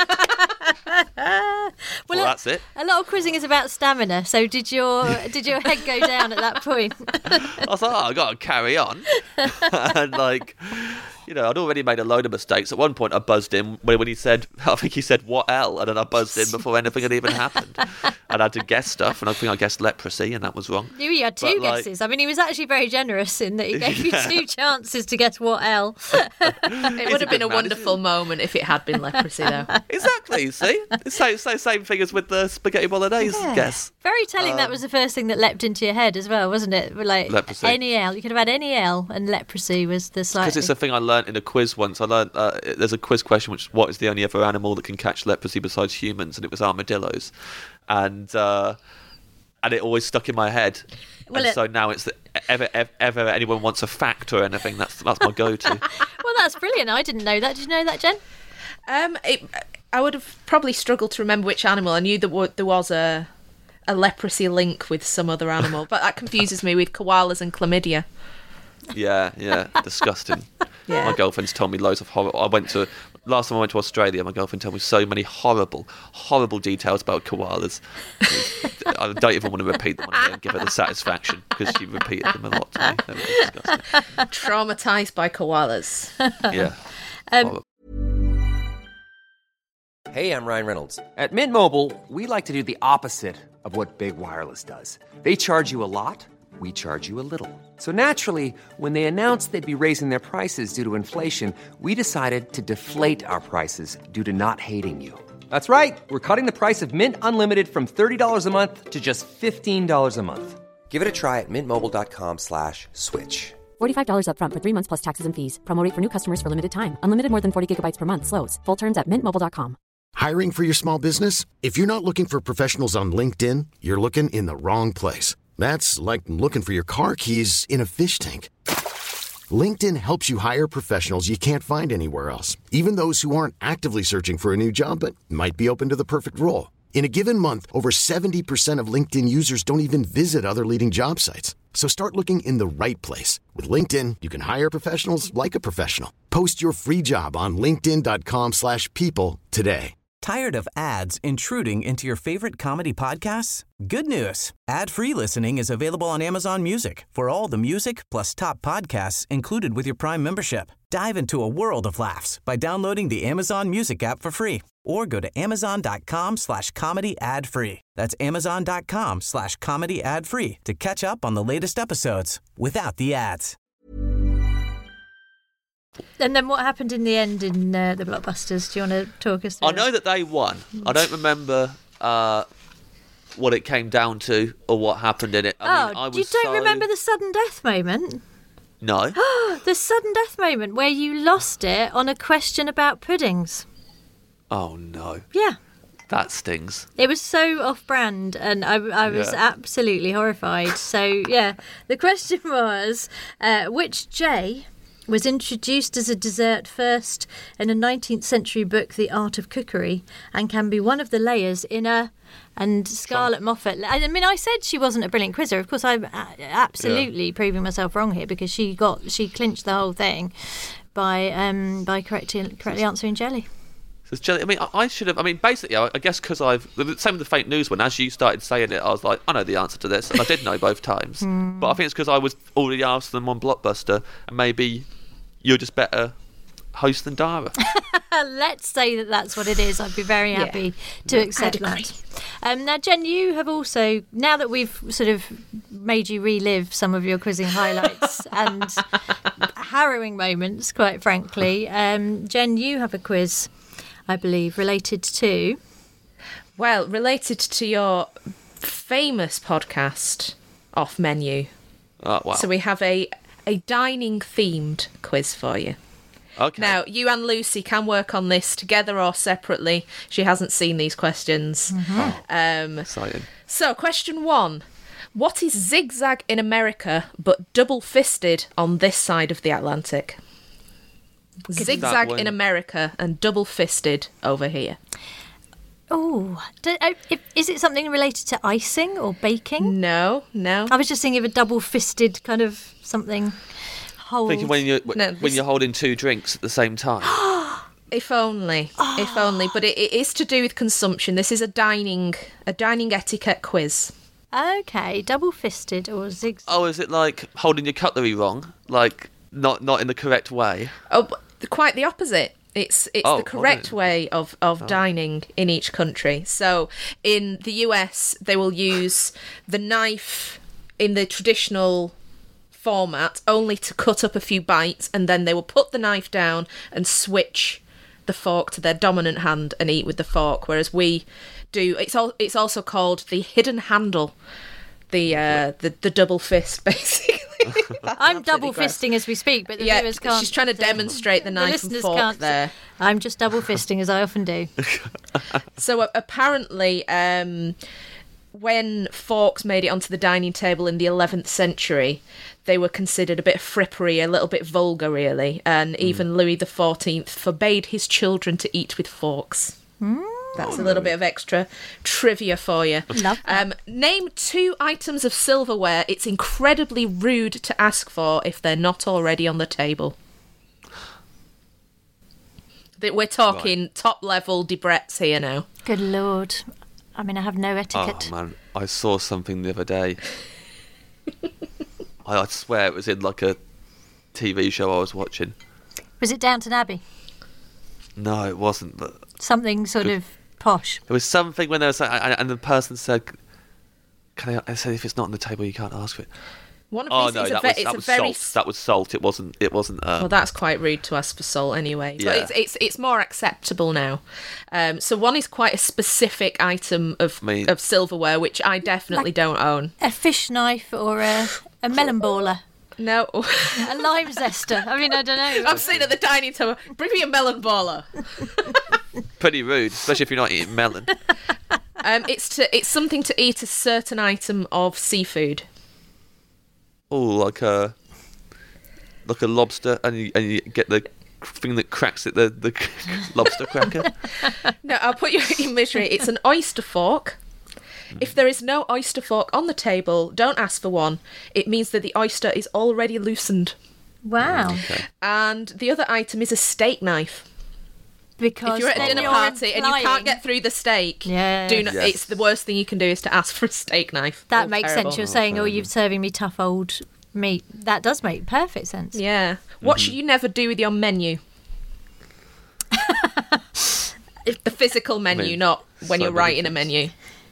Speaker 10: Well, that's it.
Speaker 1: A lot of quizzing is about stamina, so did your head go down at that point?
Speaker 10: I was like, I got to carry on. And I'd already made a load of mistakes. At one point I buzzed in when he said, I think he said, what L? And then I buzzed in before anything had even happened. And I had to guess stuff, and I think I guessed leprosy, and that was wrong.
Speaker 1: You had two guesses. I mean, he was actually very generous in that he gave you two chances to guess what L.
Speaker 2: It would have been a wonderful moment if it had been leprosy, though.
Speaker 10: Exactly, see? It's the same thing as with the spaghetti bolognese guess.
Speaker 1: Very telling that was the first thing that leapt into your head as well, wasn't it? Like
Speaker 10: leprosy.
Speaker 1: Any L. You could have had any L, and leprosy was the slightly...
Speaker 10: Because it's a thing I learnt in a quiz once. I learnt there's a quiz question which what is the only other animal that can catch leprosy besides humans, and it was armadillos. And it always stuck in my head. Well, so now it's ever anyone wants a fact or anything, that's my go-to.
Speaker 1: Well, that's brilliant. I didn't know that. Did you know that, Jen?
Speaker 2: I would have probably struggled to remember which animal. I knew there was a leprosy link with some other animal, but that confuses me with koalas and chlamydia.
Speaker 10: Yeah, disgusting.
Speaker 2: Yeah.
Speaker 10: My girlfriend's told me loads of horrible... Last time I went to Australia, my girlfriend told me so many horrible, horrible details about koalas. I don't even want to repeat them on and give her the satisfaction, because she repeated them a lot to me. They were disgusting.
Speaker 2: Traumatised by koalas.
Speaker 10: Yeah.
Speaker 11: Hey, I'm Ryan Reynolds. At Mint Mobile, we like to do the opposite of what Big Wireless does. They charge you a lot. We charge you a little. So naturally, when they announced they'd be raising their prices due to inflation, we decided to deflate our prices due to not hating you. That's right. We're cutting the price of Mint Unlimited from $30 a month to just $15 a month. Give it a try at mintmobile.com/switch.
Speaker 3: $45 up front for 3 months plus taxes and fees. Promo rate for new customers for limited time. Unlimited more than 40 gigabytes per month. Slows full terms at mintmobile.com.
Speaker 12: Hiring for your small business? If you're not looking for professionals on LinkedIn, you're looking in the wrong place. That's like looking for your car keys in a fish tank. LinkedIn helps you hire professionals you can't find anywhere else, even those who aren't actively searching for a new job but might be open to the perfect role. In a given month, over 70% of LinkedIn users don't even visit other leading job sites. So start looking in the right place. With LinkedIn, you can hire professionals like a professional. Post your free job on linkedin.com/people today.
Speaker 13: Tired of ads intruding into your favorite comedy podcasts? Good news. Ad-free listening is available on Amazon Music for all the music plus top podcasts included with your Prime membership. Dive into a world of laughs by downloading the Amazon Music app for free or go to amazon.com/comedy ad-free. That's amazon.com/comedy ad-free to catch up on the latest episodes without the ads.
Speaker 1: And then what happened in the end in the Blockbusters? Do you want to talk us through
Speaker 10: I know that they won. I don't remember what it came down to or what happened in it. I
Speaker 1: you don't remember the sudden death moment?
Speaker 10: No.
Speaker 1: The sudden death moment where you lost it on a question about puddings.
Speaker 10: Oh, no.
Speaker 1: Yeah.
Speaker 10: That stings.
Speaker 1: It was so off-brand, and I was absolutely horrified. So, yeah, the question was, which J was introduced as a dessert first in a 19th century book, The Art of Cookery, and can be one of the layers in a... And Scarlett Moffat... I mean, I said she wasn't a brilliant quizzer. Of course, I'm absolutely proving myself wrong here because she clinched the whole thing by correctly answering jelly.
Speaker 10: So jelly. I mean, I should have... I mean, basically, I guess because I've... Same with the fake news one. As you started saying it, I was like, I know the answer to this. And I did know both times. But I think it's because I was already asked them on Blockbuster. And maybe you're just better host than Dara.
Speaker 1: Let's say that that's what it is. I'd be very happy to accept that. Now, Jen, you have also... Now that we've sort of made you relive some of your quizzing highlights and harrowing moments, quite frankly, Jen, you have a quiz, I believe, related to...
Speaker 2: Well, related to your famous podcast, Off Menu.
Speaker 10: Oh, wow.
Speaker 2: So we have a dining-themed quiz for you.
Speaker 10: Okay.
Speaker 2: Now, you and Lucy can work on this together or separately. She hasn't seen these questions.
Speaker 10: Exciting.
Speaker 2: So, question 1. What is zigzag in America but double-fisted on this side of the Atlantic? Zigzag in America and double-fisted over here.
Speaker 1: Oh, is it something related to icing or baking?
Speaker 2: No.
Speaker 1: I was just thinking of a double-fisted kind of something.
Speaker 10: Thinking when you're holding two drinks at the same time.
Speaker 2: If only. But it is to do with consumption. This is a dining etiquette quiz.
Speaker 1: Okay, double-fisted or zigzag.
Speaker 10: Oh, is it like holding your cutlery wrong? Like not in the correct way?
Speaker 2: Oh, quite the opposite. It's the correct way of dining in each country. So in the US, they will use the knife in the traditional format only to cut up a few bites, and then they will put the knife down and switch the fork to their dominant hand and eat with the fork, whereas we do it's also called the hidden handle, the double fist, basically.
Speaker 1: I'm double fisting as we speak, but the viewers can't.
Speaker 2: She's trying to demonstrate the knife and fork there.
Speaker 1: I'm just double fisting as I often do.
Speaker 2: So apparently when forks made it onto the dining table in the 11th century, they were considered a bit frippery, a little bit vulgar, really. And even Louis XIV forbade his children to eat with forks. That's a little bit of extra trivia for you.
Speaker 1: Love that.
Speaker 2: Name 2 items of silverware it's incredibly rude to ask for if they're not already on the table. We're talking top-level Debrett's here now.
Speaker 1: Good Lord. I mean, I have no etiquette.
Speaker 10: Oh, man. I saw something the other day. I swear it was in like a TV show I was watching.
Speaker 1: Was it Downton Abbey?
Speaker 10: No, it wasn't. But
Speaker 1: something sort of posh.
Speaker 10: There was something when there was, and the person said, "Can I say if it's not on the table, you can't ask for it."
Speaker 2: One of these
Speaker 10: that was salt. That was salt. It wasn't.
Speaker 2: Well, that's quite rude to ask for salt anyway.
Speaker 10: Yeah.
Speaker 2: But it's more acceptable now. So one is quite a specific item of silverware, which I definitely don't own.
Speaker 1: A fish knife or a melon baller.
Speaker 2: No.
Speaker 1: A lime zester. I mean, I don't know.
Speaker 2: I'm sitting at the dining table. Bring me a melon baller.
Speaker 10: Pretty rude, especially if you're not eating melon.
Speaker 2: It's something to eat a certain item of seafood.
Speaker 10: Oh, like a... like a lobster, and you get the thing that cracks it, the lobster cracker.
Speaker 2: No, I'll put you in misery. It's an oyster fork. If there is no oyster fork on the table, don't ask for one. It means that the oyster is already loosened.
Speaker 1: Wow.
Speaker 10: Okay.
Speaker 2: And the other item is a steak knife.
Speaker 1: Because
Speaker 2: if you're at a
Speaker 1: then
Speaker 2: dinner
Speaker 1: you're
Speaker 2: party and you
Speaker 1: implying-
Speaker 2: can't get through the steak,
Speaker 1: Yes.
Speaker 2: do not.
Speaker 10: Yes.
Speaker 2: It's the worst thing you can do is to ask for a steak knife.
Speaker 1: That
Speaker 2: Oh,
Speaker 1: makes
Speaker 2: terrible.
Speaker 1: sense. You're saying, "Oh, you're serving me tough old meat." That does make perfect sense.
Speaker 2: Yeah. What should you never do with your menu? The physical menu,
Speaker 10: mean,
Speaker 2: not when
Speaker 10: so
Speaker 2: you're
Speaker 10: many
Speaker 2: writing a menu.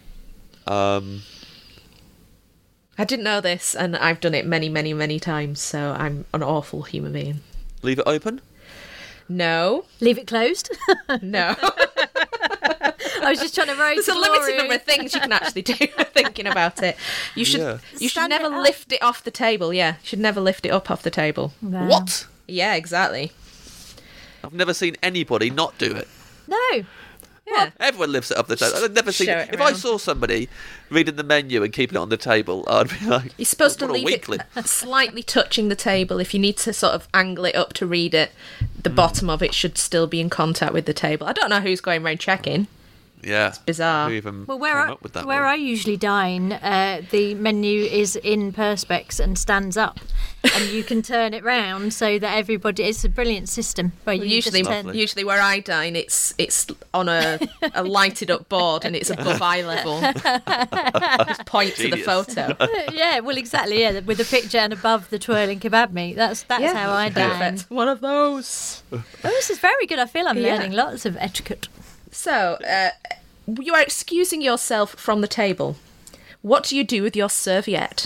Speaker 2: I didn't know this, and I've done it many, many, many times, so I'm an awful human being.
Speaker 10: Leave it open.
Speaker 2: No.
Speaker 1: Leave it closed.
Speaker 2: No.
Speaker 1: I was just trying to raise.
Speaker 2: There's a limited number of things you can actually do thinking about it. You should you should
Speaker 1: Stand
Speaker 2: never
Speaker 1: it up.
Speaker 2: lift it off the table, yeah. You should never lift it up off the table.
Speaker 1: Wow.
Speaker 10: What?
Speaker 2: Yeah, exactly.
Speaker 10: I've never seen anybody not do it.
Speaker 1: No.
Speaker 2: Yeah.
Speaker 10: Everyone lifts it up the table. I've never seen.
Speaker 2: Show it
Speaker 10: If I
Speaker 2: around.
Speaker 10: saw somebody reading the menu and keeping it on the table, I'd be like,
Speaker 2: You're supposed to
Speaker 10: what a
Speaker 2: leave
Speaker 10: weakling.
Speaker 2: it slightly touching the table. If you need to sort of angle it up to read it, the bottom of it should still be in contact with the table. I don't know who's going around checking.
Speaker 10: Yeah, it's
Speaker 2: bizarre.
Speaker 10: Who even
Speaker 1: Well,
Speaker 10: came up with that
Speaker 1: where
Speaker 10: one?
Speaker 1: I usually dine, the menu is in perspex and stands up, and you can turn it round so that everybody. It's a brilliant system. Where you
Speaker 2: Usually,
Speaker 1: just turn,
Speaker 2: usually where I dine, it's on a lighted up board and it's above eye level. Just point to the
Speaker 10: Genius.
Speaker 2: photo.
Speaker 1: yeah, well, exactly. Yeah, with a picture and above the twirling kebab meat. That's
Speaker 2: Yeah,
Speaker 1: how I dine.
Speaker 2: perfect. One of those.
Speaker 1: Oh, this is very good. I feel I'm
Speaker 2: Yeah.
Speaker 1: learning lots of etiquette.
Speaker 2: So, you are excusing yourself from the table. What do you do with your serviette?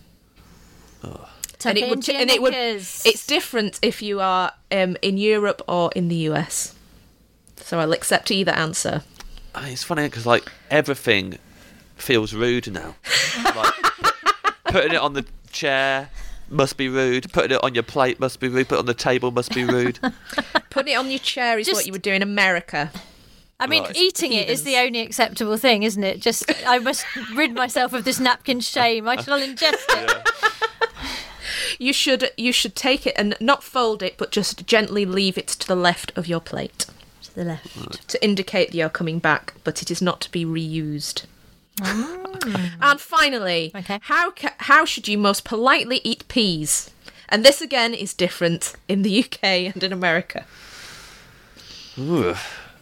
Speaker 1: Tuck it into your knickers.
Speaker 2: It's different if you are in Europe or in the US. So I'll accept either answer.
Speaker 10: It's funny because like everything feels rude now. Like putting it on the chair must be rude. Putting it on your plate must be rude. Put it on the table must be rude.
Speaker 2: Putting it on your chair is what you would do in America.
Speaker 1: I mean,
Speaker 10: Right.
Speaker 1: eating it is the only acceptable thing, isn't it? Just, I must rid myself of this napkin shame. I shall ingest it.
Speaker 2: You should take it and not fold it, but just gently leave it to the left of your plate
Speaker 1: To the left.
Speaker 2: to indicate that you're coming back, but it is not to be reused. And finally,
Speaker 1: Okay.
Speaker 2: how should you most politely eat peas? And this again is different in the UK and in America.
Speaker 10: Ooh.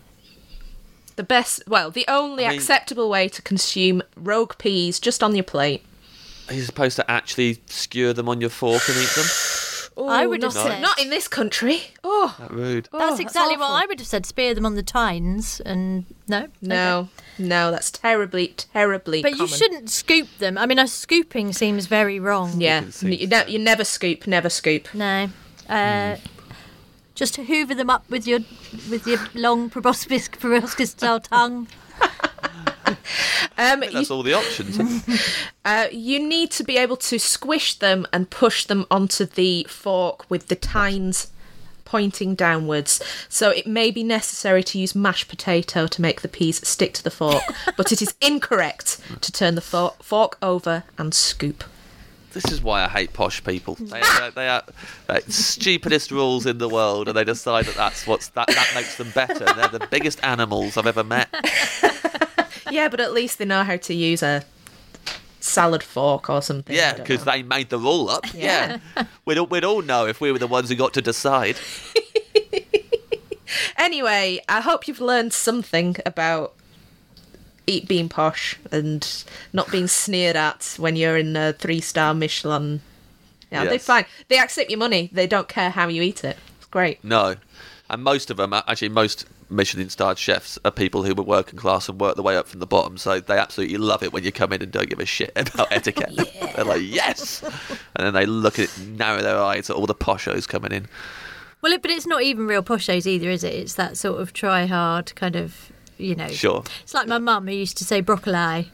Speaker 2: The only
Speaker 10: I mean-
Speaker 2: acceptable way to consume rogue peas just on your plate.
Speaker 10: Are you supposed to actually skewer them on your fork and eat them?
Speaker 1: I would have
Speaker 2: not,
Speaker 1: said-
Speaker 2: not in this country. Oh,
Speaker 10: That rude.
Speaker 1: That's exactly what
Speaker 2: awful.
Speaker 1: I would have said. Spear them on the tines, and no,
Speaker 2: no, no, that's terribly, terribly.
Speaker 1: But you
Speaker 2: common.
Speaker 1: shouldn't scoop them. I mean, scooping seems very wrong.
Speaker 2: Yeah,
Speaker 10: can see
Speaker 2: you never scoop, never scoop.
Speaker 1: No. Just hoover them up with your long proboscis style tongue.
Speaker 10: I think that's all the options.
Speaker 2: You need to be able to squish them and push them onto the fork with the tines pointing downwards. So it may be necessary to use mashed potato to make the peas stick to the fork, but it is incorrect to turn the fork over and scoop.
Speaker 10: This is why I hate posh people. They are the stupidest rules in the world, and they decide that that makes them better. They're the biggest animals I've ever met.
Speaker 2: Yeah, but at least they know how to use a salad fork or something. I
Speaker 10: Yeah,
Speaker 2: don't
Speaker 10: because
Speaker 2: know.
Speaker 10: they made the rule up.
Speaker 2: Yeah.
Speaker 10: We'd all know if we were the ones who got to decide.
Speaker 2: Anyway, I hope you've learned something about being posh and not being sneered at when you're in a 3-star Michelin. Yeah, they're
Speaker 10: Yes.
Speaker 2: fine. They accept your money. They don't care how you eat it. It's great.
Speaker 10: No. And most of them, actually most Michelin-starred chefs are people who were working class and work their way up from the bottom, so they absolutely love it when you come in and don't give a shit about etiquette. They're like, yes! And then they look at it, narrow their eyes at all the poshos coming in.
Speaker 1: Well, but it's not even real poshos either, is it? It's that sort of try-hard kind of,
Speaker 10: Sure.
Speaker 1: It's like my mum who used to say broccoli.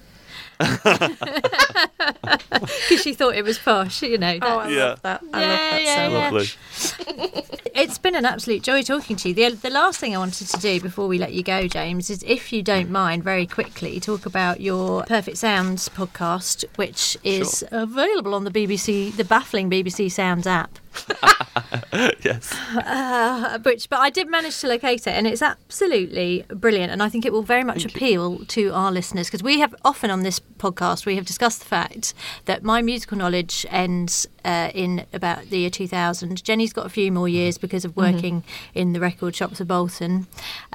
Speaker 1: Because she thought it was posh,
Speaker 2: Oh, I
Speaker 10: Yeah.
Speaker 2: love that. I love that
Speaker 1: Yeah,
Speaker 2: so
Speaker 1: yeah.
Speaker 2: much.
Speaker 10: Lovely.
Speaker 1: It's been an absolute joy talking to you. The last thing I wanted to do before we let you go, James, is if you don't mind, very quickly, talk about your Perfect Sounds podcast, which is available on the BBC, the baffling BBC Sounds app.
Speaker 10: Yes.
Speaker 1: But I did manage to locate it, and it's absolutely brilliant. And I think it will very much appeal to our listeners, because we have often on this podcast we have discussed the fact that my musical knowledge ends in about the year 2000. Jenny's got a few more years because of working in the record shops of Bolton.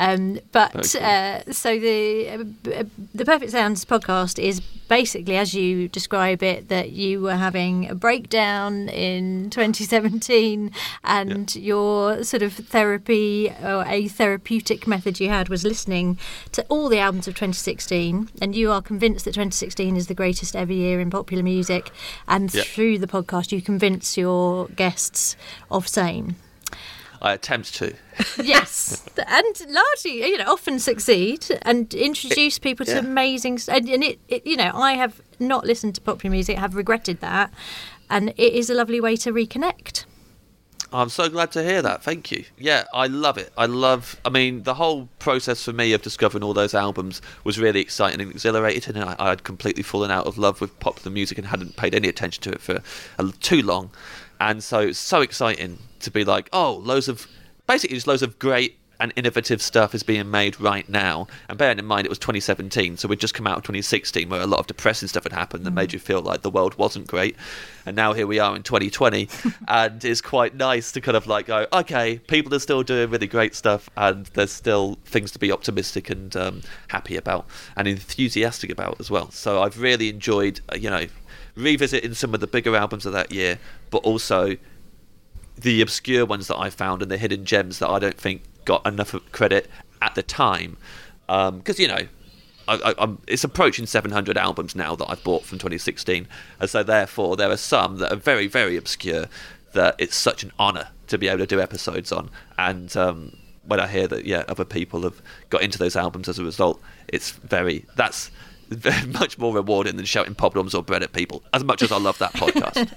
Speaker 1: So the Perfect Sounds podcast is basically, as you describe it, that you were having a breakdown in 2017, and your sort of therapy, or a therapeutic method you had, was listening to all the albums of 2016, and you are convinced that 2016 is the greatest ever year in popular music, and through the podcast you convince your guests of same.
Speaker 10: I attempt to.
Speaker 1: Yes, and largely, often succeed and introduce people to amazing. And I have not listened to popular music, have regretted that, and it is a lovely way to reconnect.
Speaker 10: I'm so glad to hear that. Thank you. Yeah, I love it. I mean, the whole process for me of discovering all those albums was really exciting and exhilarating, and I had completely fallen out of love with popular music and hadn't paid any attention to it for too long. And so it's so exciting to be like, loads of great and innovative stuff is being made right now. And bearing in mind it was 2017, so we'd just come out of 2016 where a lot of depressing stuff had happened that made you feel like the world wasn't great. And now here we are in 2020, and it's quite nice to kind of like go, okay, people are still doing really great stuff, and there's still things to be optimistic and happy about and enthusiastic about as well. So I've really enjoyed, revisiting some of the bigger albums of that year, but also the obscure ones that I found and the hidden gems that I don't think got enough credit at the time. Because, it's approaching 700 albums now that I've bought from 2016. And so therefore there are some that are very, very obscure that it's such an honour to be able to do episodes on. And when I hear that, other people have got into those albums as a result, that's very much more rewarding than shouting problems or bread at people, as much as I love that podcast.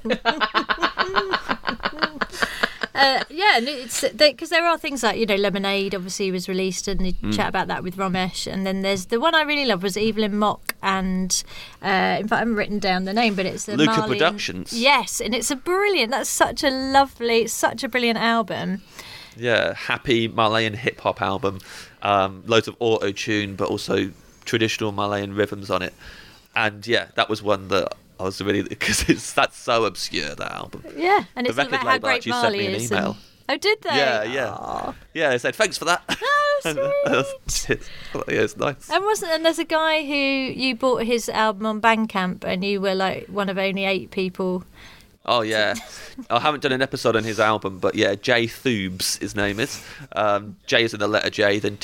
Speaker 1: And it's because there are things like Lemonade obviously was released, and you chat about that with Ramesh, and then there's the one I really love was Evelyn Mock, and in fact I haven't written down the name, but it's a
Speaker 10: Luca
Speaker 1: Marlene
Speaker 10: Productions.
Speaker 1: Yes, and it's such a brilliant album.
Speaker 10: Yeah, happy Malayan hip hop album, loads of auto tune, but also traditional Malayan rhythms on it. And that was one that I was really, because that's so obscure, that album.
Speaker 1: Yeah, and it's
Speaker 10: the
Speaker 1: about
Speaker 10: record
Speaker 1: how
Speaker 10: label
Speaker 1: great
Speaker 10: actually
Speaker 1: Marley
Speaker 10: sent me an
Speaker 1: is.
Speaker 10: email.
Speaker 1: Oh, did they?
Speaker 10: Yeah.
Speaker 1: Aww.
Speaker 10: Yeah, they said thanks for that.
Speaker 1: Oh, sweet.
Speaker 10: It's nice.
Speaker 1: And there's a guy who you bought his album on Bandcamp, and you were like one of only 8 people.
Speaker 10: Oh yeah, I haven't done an episode on his album, but Jay Thoobs, his name is. J is in the letter J, then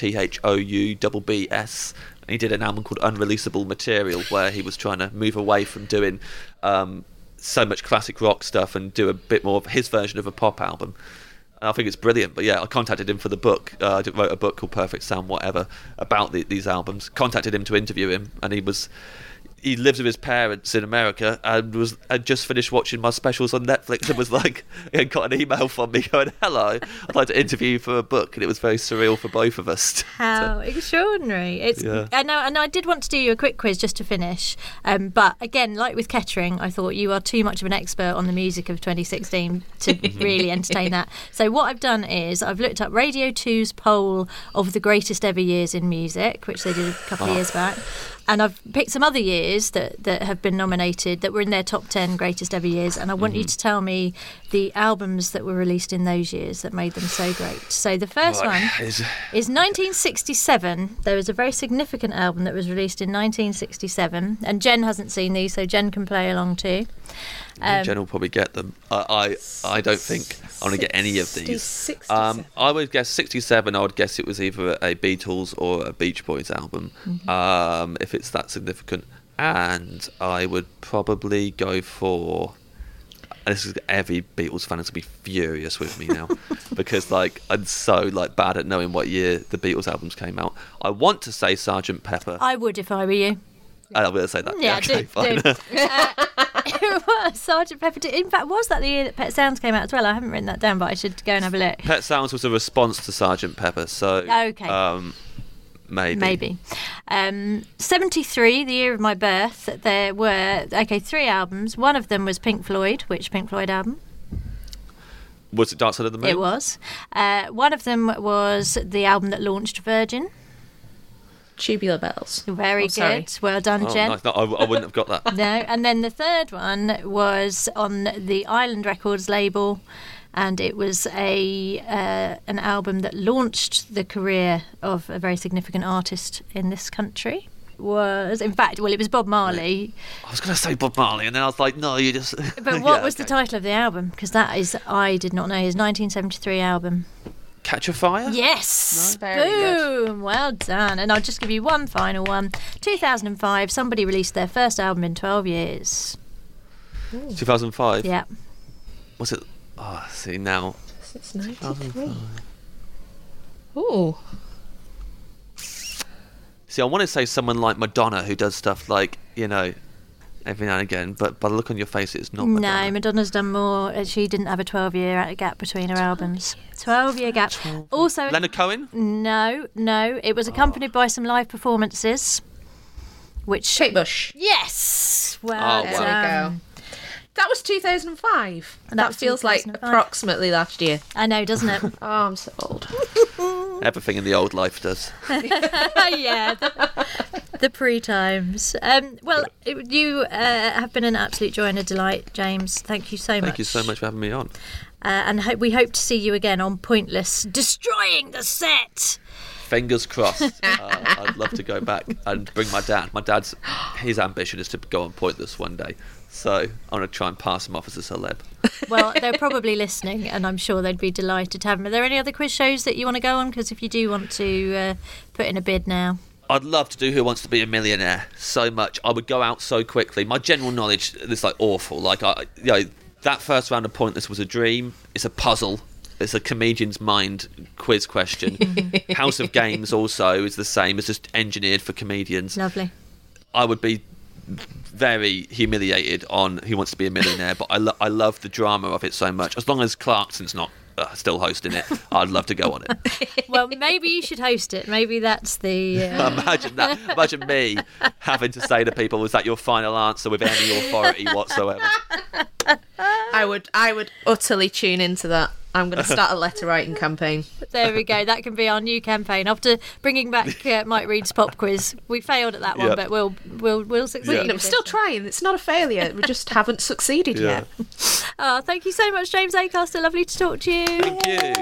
Speaker 10: THOUBBS. And he did an album called Unreleasable Material, where he was trying to move away from doing so much classic rock stuff and do a bit more of his version of a pop album. And I think it's brilliant. But I contacted him for the book. I wrote a book called Perfect Sound Whatever about these albums. Contacted him to interview him, and he lives with his parents in America, and had just finished watching my specials on Netflix, and was like, got an email from me going, "Hello, I'd like to interview you for a book," and it was very surreal for both of us.
Speaker 1: How extraordinary! I know, and I did want to do you a quick quiz just to finish, but again, like with Kettering, I thought you are too much of an expert on the music of 2016 to really entertain that. So what I've done is I've looked up Radio 2's poll of the greatest ever years in music, which they did a couple of years back. And I've picked some other years that have been nominated that were in their top 10 greatest ever years. And I want you to tell me the albums that were released in those years that made them so great. So the first one is 1967. There was a very significant album that was released in 1967. And Jen hasn't seen these, so Jen can play along too.
Speaker 10: Jen will probably get them. I don't think I'm going to get any of these.
Speaker 2: 67.
Speaker 10: I would guess 67. I would guess it was either a Beatles or a Beach Boys album, if it's that significant. And I would probably go for... This is, every Beatles fan is going to be furious with me now because I'm so bad at knowing what year the Beatles albums came out. I want to say Sgt. Pepper.
Speaker 1: I would if I were you.
Speaker 10: I'm going to say that.
Speaker 1: Yeah,
Speaker 10: okay, fine.
Speaker 1: It was Sgt. Pepper. In fact, was that the year that Pet Sounds came out as well? I haven't written that down, but I should go and have a look.
Speaker 10: Pet Sounds was a response to Sgt. Pepper, so
Speaker 1: okay.
Speaker 10: Maybe.
Speaker 1: 73, the year of my birth, there were 3 albums. One of them was Pink Floyd. Which Pink Floyd album?
Speaker 10: Was it Dark Side of the Moon?
Speaker 1: It was. One of them was the album that launched Virgin.
Speaker 2: Tubular Bells.
Speaker 1: Very good.
Speaker 2: Sorry.
Speaker 1: Well done,
Speaker 10: Oh,
Speaker 1: Jen.
Speaker 10: nice. No, I wouldn't have got that.
Speaker 1: No, and then the third one was on the Island Records label, and it was an album that launched the career of a very significant artist in this country. It was Bob Marley.
Speaker 10: I was going to say Bob Marley, and then I was like, no, you just...
Speaker 1: But what was the title of the album? Because I did not know, his 1973 album.
Speaker 10: Catch a Fire?
Speaker 1: Yes!
Speaker 2: Very
Speaker 1: Boom!
Speaker 2: good.
Speaker 1: Well done. And I'll just give you one final one. 2005, somebody released their first album in 12 years.
Speaker 10: 2005?
Speaker 1: Yeah.
Speaker 10: Was it... Oh, see, now...
Speaker 2: It's 93. Ooh.
Speaker 10: See, I want to say someone like Madonna who does stuff like, every now and again, but by the look on your face, it's not Madonna.
Speaker 1: No, Madonna's done more. She didn't have a 12-year gap between her albums. 12-year gap. Also,
Speaker 10: Leonard Cohen?
Speaker 1: No. It was accompanied by some live performances. Which
Speaker 2: Kate Bush.
Speaker 1: Yes. Well
Speaker 10: Oh, wow.
Speaker 2: There we go. That was 2005.
Speaker 1: And
Speaker 2: that feels like
Speaker 1: 2005.
Speaker 2: approximately last year.
Speaker 1: I know, doesn't it?
Speaker 2: Oh, I'm so old.
Speaker 10: Everything in the old life does.
Speaker 1: Yeah, the pre-times. You have been an absolute joy and a delight, James. Thank you so much.
Speaker 10: Thank you so much for having me on.
Speaker 1: And we hope to see you again on Pointless, destroying the set.
Speaker 10: Fingers crossed. I'd love to go back and bring my dad. His ambition is to go on Pointless one day. So I'm going to try and pass him off as a celeb.
Speaker 1: Well, they're probably listening, and I'm sure they'd be delighted to have him. Are there any other quiz shows that you want to go on? Because if you do want to put in a bid now.
Speaker 10: I'd love to do Who Wants to Be a Millionaire so much. I would go out so quickly. My general knowledge is awful. That first round of Pointless was a dream. It's a puzzle. It's a comedian's mind quiz question. House of Games also is the same. It's just engineered for comedians.
Speaker 1: Lovely.
Speaker 10: I would be very humiliated on Who Wants to Be a Millionaire, but I love the drama of it so much. As long as Clarkson's not still hosting it, I'd love to go on it.
Speaker 1: Well, maybe you should host it. Maybe that's the...
Speaker 10: Imagine that. Imagine me having to say to people, "Was that your final answer?" with any authority whatsoever.
Speaker 2: I would utterly tune into that. I'm going to start a letter writing campaign.
Speaker 1: There we go. That can be our new campaign. After bringing back Mike Reed's pop quiz, we failed at that one,
Speaker 10: Yep.
Speaker 1: but we'll succeed.
Speaker 10: Yeah.
Speaker 1: with
Speaker 2: I'm
Speaker 1: this
Speaker 2: still
Speaker 1: one.
Speaker 2: trying. It's not a failure. We just haven't succeeded
Speaker 10: Yeah.
Speaker 2: yet.
Speaker 1: Oh, thank you so much, James Acaster. Lovely to talk to you.
Speaker 10: Thank you.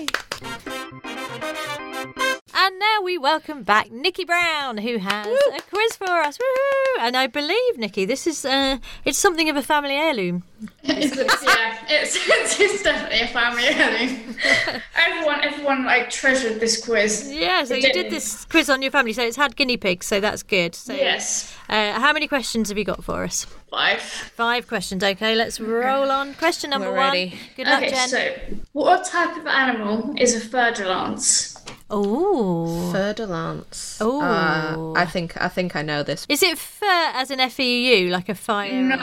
Speaker 1: And now we welcome back Nikki Brown, who has a quiz for us. Woohoo! And I believe, Nikki, this is it's something of a family heirloom.
Speaker 9: It's definitely a family heirloom. Everyone treasured this quiz.
Speaker 1: Yeah, so
Speaker 9: It
Speaker 1: you
Speaker 9: did.
Speaker 1: did this quiz on your family, so it's had guinea pigs, so that's good. So,
Speaker 9: Yes.
Speaker 1: How many questions have you got for us?
Speaker 9: 5.
Speaker 1: 5 questions. Okay, let's roll on. Question number
Speaker 2: We're
Speaker 1: 1.
Speaker 2: ready.
Speaker 1: Good luck,
Speaker 9: Okay,
Speaker 1: Jen.
Speaker 9: so what type of animal is a fer-de-lance?
Speaker 1: Oh.
Speaker 2: Fer-de-lance.
Speaker 1: Ooh.
Speaker 2: I think I know this.
Speaker 1: Is it fur as in FEU, like a fire?
Speaker 9: No,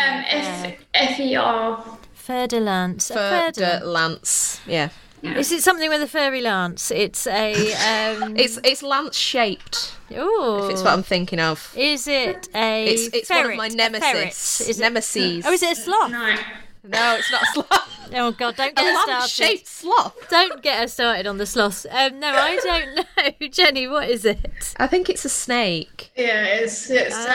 Speaker 9: F-E-R.
Speaker 1: Fer-de-lance. A
Speaker 2: Fer-de-lance. Yeah.
Speaker 1: Is it something with a furry lance? It's a.
Speaker 2: It's lance shaped.
Speaker 1: Oh.
Speaker 2: If it's what I'm thinking of.
Speaker 1: Is it a?
Speaker 2: It's
Speaker 1: ferret?
Speaker 2: one of my
Speaker 1: A
Speaker 2: nemesis.
Speaker 1: ferret? Is it-
Speaker 2: Nemesis.
Speaker 1: Oh, is it a sloth?
Speaker 9: No.
Speaker 2: No, it's not a sloth.
Speaker 1: Oh God! Don't
Speaker 2: A
Speaker 1: get us
Speaker 2: lance
Speaker 1: started.
Speaker 2: shaped sloth.
Speaker 1: Don't get us started on the sloths. No, I don't know, Jenny. What is it?
Speaker 2: I think it's a snake.
Speaker 9: Yeah, it's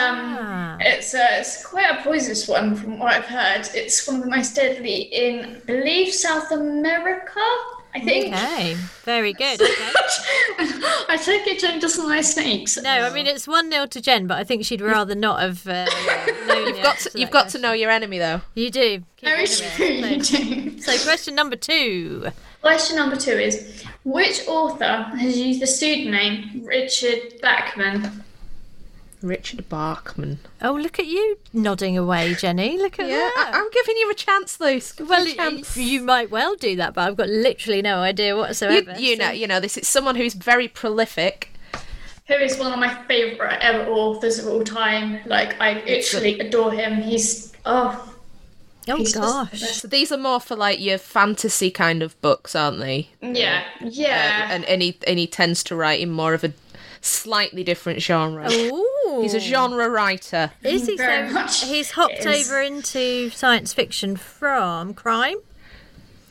Speaker 9: quite a poisonous one from what I've heard. It's one of the most deadly in, I believe, South America. I think.
Speaker 1: Okay, very good. Okay.
Speaker 9: I take it Jen doesn't like snakes.
Speaker 1: No, I mean it's 1-0 to Jen, but I think she'd rather not have known
Speaker 2: You've got to know your enemy though.
Speaker 1: You do. Keep
Speaker 9: No,
Speaker 1: it
Speaker 9: it's
Speaker 1: in
Speaker 9: true,
Speaker 1: there.
Speaker 9: you do.
Speaker 1: So question number 2.
Speaker 9: Question number 2 is, which author has used the pseudonym Richard Bachman?
Speaker 2: Richard Bachman.
Speaker 1: Oh, look at you nodding away, Jenny. Look at
Speaker 2: Yeah,
Speaker 1: that.
Speaker 2: I'm giving you a chance, Luce.
Speaker 1: Well, you might well do that, but I've got literally no idea whatsoever.
Speaker 2: You know, this is someone who's very prolific.
Speaker 9: Who is one of my favourite ever authors of all time. Like, I literally adore him. He's
Speaker 1: Oh
Speaker 9: he's just
Speaker 1: gosh.
Speaker 9: the best.
Speaker 2: So these are more for like your fantasy kind of books, aren't they?
Speaker 9: Yeah.
Speaker 2: And he tends to write in more of a slightly different genre.
Speaker 1: Ooh.
Speaker 2: He's a genre writer.
Speaker 1: Is he?
Speaker 9: Very
Speaker 1: So
Speaker 9: much
Speaker 1: he's hopped
Speaker 9: is.
Speaker 1: over into science fiction from crime.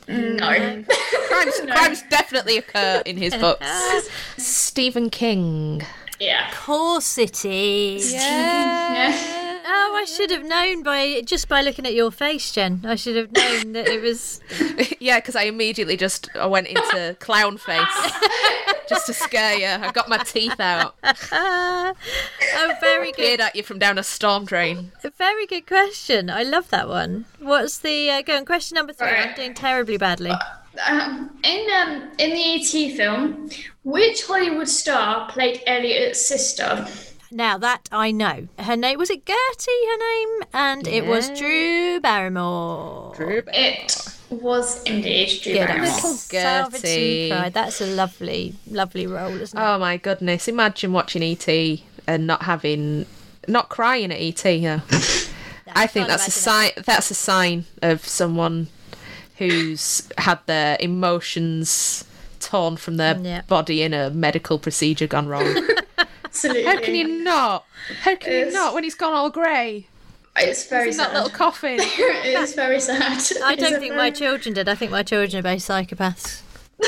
Speaker 9: No.
Speaker 2: Crimes definitely occur in his books. Stephen King.
Speaker 9: Yeah.
Speaker 1: Of course it is.
Speaker 9: Yeah.
Speaker 1: Oh, I should have known by looking at your face, Jen. I should have known that it was.
Speaker 2: Yeah, because I immediately I went into clown face just to scare you. I got my teeth out.
Speaker 1: Oh, very good.
Speaker 2: Peered at you from down a storm drain.
Speaker 1: A very good question. I love that one. What's the go on? Question number 3. I'm doing terribly badly.
Speaker 9: In the E.T. film, which Hollywood star played Elliot's sister?
Speaker 1: Now that I know. Her name was it Gertie? Her name, and it was Drew Barrymore.
Speaker 9: It was indeed Drew
Speaker 1: Good.
Speaker 9: Barrymore.
Speaker 2: Little
Speaker 1: Salvage
Speaker 2: Gertie.
Speaker 1: some pride. That's a lovely, lovely role, isn't it?
Speaker 2: Oh my goodness! Imagine watching E.T. and not crying at E.T. though. I think that's a sign. That's a sign of someone who's had their emotions torn from their body in a medical procedure gone wrong.
Speaker 9: Absolutely.
Speaker 2: How can you not? How can you not when he's gone all grey?
Speaker 9: It's very sad.
Speaker 2: That little coffin.
Speaker 9: It is very sad.
Speaker 1: I don't think my children did. I think my children are both psychopaths.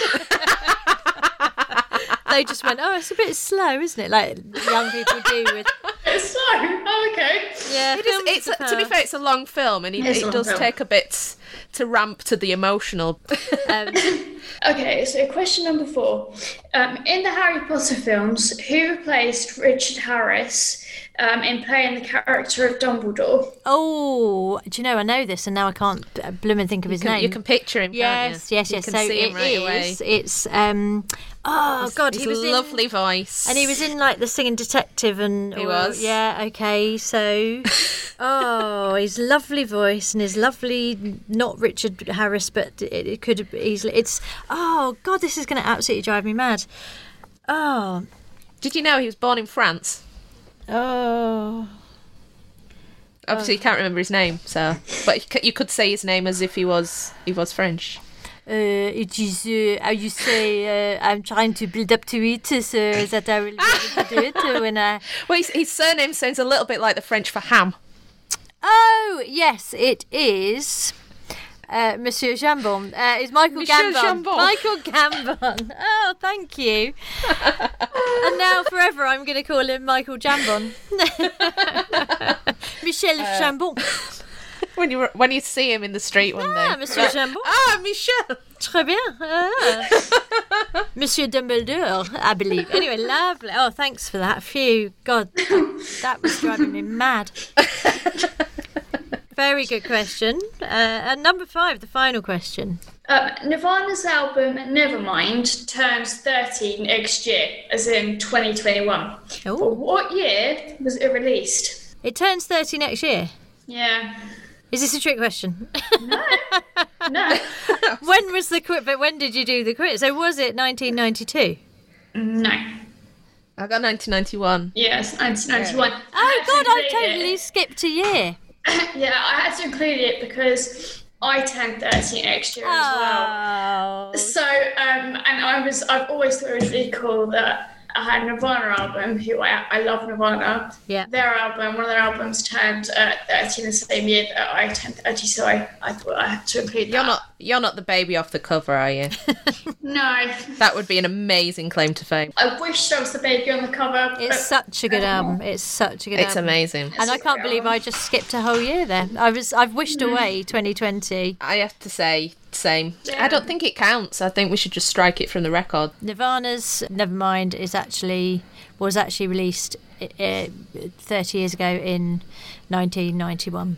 Speaker 1: They just went, oh, it's a bit slow, isn't it? Like young people do with...
Speaker 9: It's slow? Oh, okay.
Speaker 1: Yeah,
Speaker 2: to be fair, it's a long film, and it does take a bit to ramp to the emotional.
Speaker 9: Okay, so question number 4. In the Harry Potter films, who replaced Richard Harris in playing the character of Dumbledore?
Speaker 1: Oh, do you know, I know this, and now I can't blooming think of his name.
Speaker 2: You can picture him,
Speaker 1: yes,
Speaker 2: can't you?
Speaker 1: Yes.
Speaker 2: You can
Speaker 1: So
Speaker 2: see him right away.
Speaker 1: It's oh God,
Speaker 2: his
Speaker 1: he was
Speaker 2: lovely voice,
Speaker 1: and he was in like The Singing Detective, and
Speaker 2: he was.
Speaker 1: Yeah, okay, so his lovely voice and his lovely, not Richard Harris, but it could have easily. It's oh God, this is going to absolutely drive me mad. Oh,
Speaker 2: did you know he was born in France?
Speaker 1: Oh.
Speaker 2: Obviously, you can't remember his name, but you could say his name as if he was French.
Speaker 1: It is how you say. I'm trying to build up to it so that I will be able to do it when I.
Speaker 2: Well, his surname sounds a little bit like the French for ham.
Speaker 1: Oh yes, it is. Monsieur Jambon. It's Michael Gambon. Michael Gambon. Oh, thank you. And now forever I'm going to call him Michael Jambon. Michel Jambon.
Speaker 2: When you see him in the street one day.
Speaker 1: Monsieur Jambon.
Speaker 2: Ah, Michel.
Speaker 1: Très bien. Monsieur Dumbledore, I believe. Anyway, lovely. Oh, thanks for that. Phew. God, that was driving me mad. Very good question. And number 5, the final question.
Speaker 9: Nirvana's album Nevermind turns 30 next year, as in 2021.
Speaker 1: Oh.
Speaker 9: But what year was it released?
Speaker 1: It turns 30 next year?
Speaker 9: Yeah.
Speaker 1: Is this a trick question?
Speaker 9: No.
Speaker 1: When was the quiz? But when did you do the quiz? So was it 1992?
Speaker 9: No.
Speaker 2: I got 1991.
Speaker 9: Yes, 1991.
Speaker 1: Oh, God, I totally skipped a year.
Speaker 9: Yeah, I had to include it because I turned 30 next year as well. So, and I've always thought it was really cool that I had a Nirvana album, who I love Nirvana.
Speaker 1: Yeah.
Speaker 9: Their album, one of their albums turned 30 in the same year that I turned 30, so I thought I had to include that.
Speaker 2: You're not the baby off the cover, are you?
Speaker 9: No.
Speaker 2: That would be an amazing claim to fame.
Speaker 9: I wish I was the baby on the cover.
Speaker 1: It's such a good album. It's such a good album.
Speaker 2: It's amazing.
Speaker 1: And I can't believe I just skipped a whole year there. I've wished away 2020.
Speaker 2: I have to say, same.
Speaker 9: Yeah.
Speaker 2: I don't think it counts. I think we should just strike it from the record.
Speaker 1: Nirvana's Nevermind was actually released 30 years ago in 1991.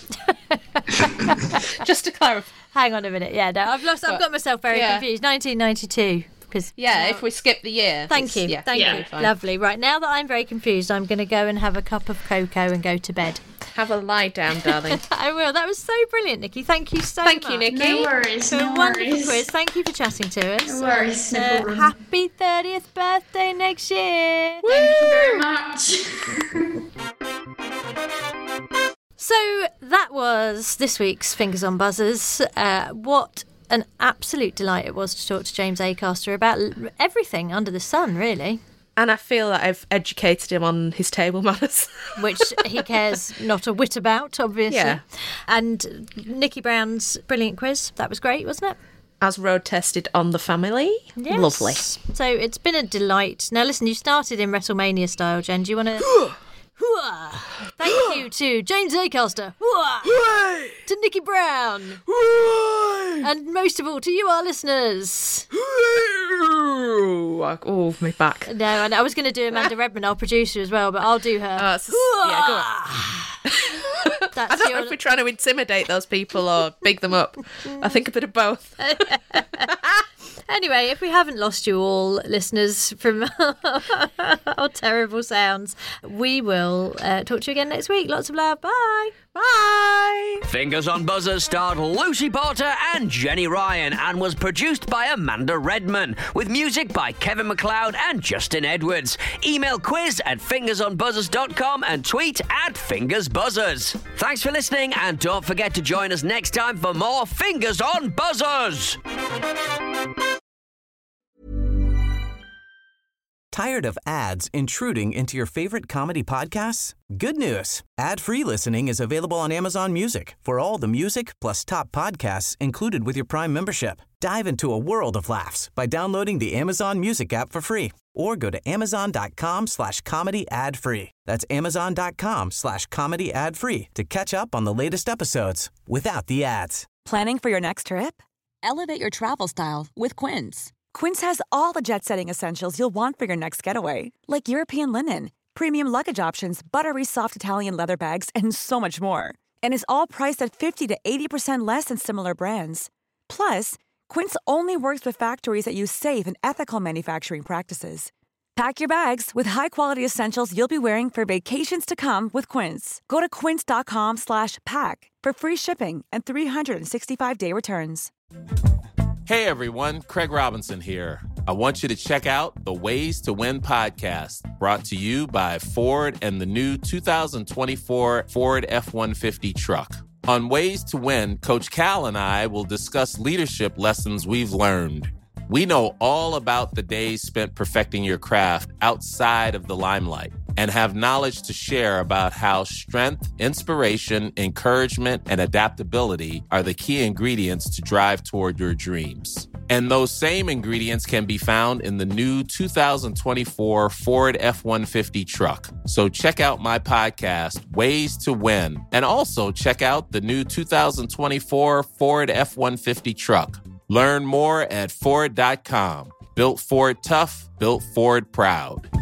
Speaker 2: Just to clarify.
Speaker 1: Hang on a minute. Yeah, no, I've got myself very confused. 1992.
Speaker 2: If we skip the year.
Speaker 1: Thank you. Thank you.
Speaker 2: Fine.
Speaker 1: Lovely. Right, now that I'm very confused, I'm going to go and have a cup of cocoa and go to bed.
Speaker 2: Have a lie down, darling.
Speaker 1: I will. That was so brilliant, Nikki. Thank you so much.
Speaker 2: Thank you, Nikki.
Speaker 9: No worries.
Speaker 1: For a wonderful quiz. Thank you for chatting to us.
Speaker 9: No worries. No problem.
Speaker 1: Happy 30th birthday next year.
Speaker 9: Thank you very much.
Speaker 1: So that was this week's Fingers on Buzzers. What an absolute delight it was to talk to James Acaster about everything under the sun, really.
Speaker 2: And I feel that I've educated him on his table manners.
Speaker 1: Which he cares not a whit about, obviously.
Speaker 2: Yeah.
Speaker 1: And Nikki Brown's brilliant quiz. That was great, wasn't it?
Speaker 2: as road tested on the family.
Speaker 1: Yes.
Speaker 2: Lovely.
Speaker 1: So it's been a delight. Now listen, you started in WrestleMania style, Jen. Do you want to... Thank you to James Acaster, to Nikki Brown, and most of all to you, our listeners.
Speaker 2: Oh, my back.
Speaker 1: No, and I was going to do Amanda Redman, our producer, as well, but I'll do her.
Speaker 2: Yeah, go on. I don't know if we're trying to intimidate those people or big them up. I think a bit of both.
Speaker 1: Anyway, if we haven't lost you all, listeners, from our terrible sounds, we will talk to you again next week. Lots of love. Bye.
Speaker 2: Bye.
Speaker 14: Fingers on Buzzers starred Lucy Porter and Jenny Ryan and was produced by Amanda Redman with music by Kevin MacLeod and Justin Edwards. Email quiz@fingersonbuzzers.com and tweet @fingersbuzzers. Thanks for listening and don't forget to join us next time for more Fingers on Buzzers.
Speaker 13: Tired of ads intruding into your favorite comedy podcasts? Good news. Ad-free listening is available on Amazon Music for all the music plus top podcasts included with your Prime membership. Dive into a world of laughs by downloading the Amazon Music app for free or go to amazon.com/comedy ad-free. That's amazon.com/comedy ad-free to catch up on the latest episodes without the ads.
Speaker 15: Planning for your next trip? Elevate your travel style with Quince. Quince has all the jet-setting essentials you'll want for your next getaway, like European linen, premium luggage options, buttery soft Italian leather bags, and so much more. And is all priced at 50 to 80% less than similar brands. Plus, Quince only works with factories that use safe and ethical manufacturing practices. Pack your bags with high-quality essentials you'll be wearing for vacations to come with Quince. Go to quince.com/pack for free shipping and 365-day returns.
Speaker 16: Hey everyone, Craig Robinson here. I want you to check out the Ways to Win podcast, brought to you by Ford and the new 2024 Ford F-150 truck. On Ways to Win, Coach Cal and I will discuss leadership lessons we've learned. We know all about the days spent perfecting your craft outside of the limelight and have knowledge to share about how strength, inspiration, encouragement, and adaptability are the key ingredients to drive toward your dreams. And those same ingredients can be found in the new 2024 Ford F-150 truck. So check out my podcast, Ways to Win, and also check out the new 2024 Ford F-150 truck. Learn more at Ford.com. Built Ford tough, built Ford proud.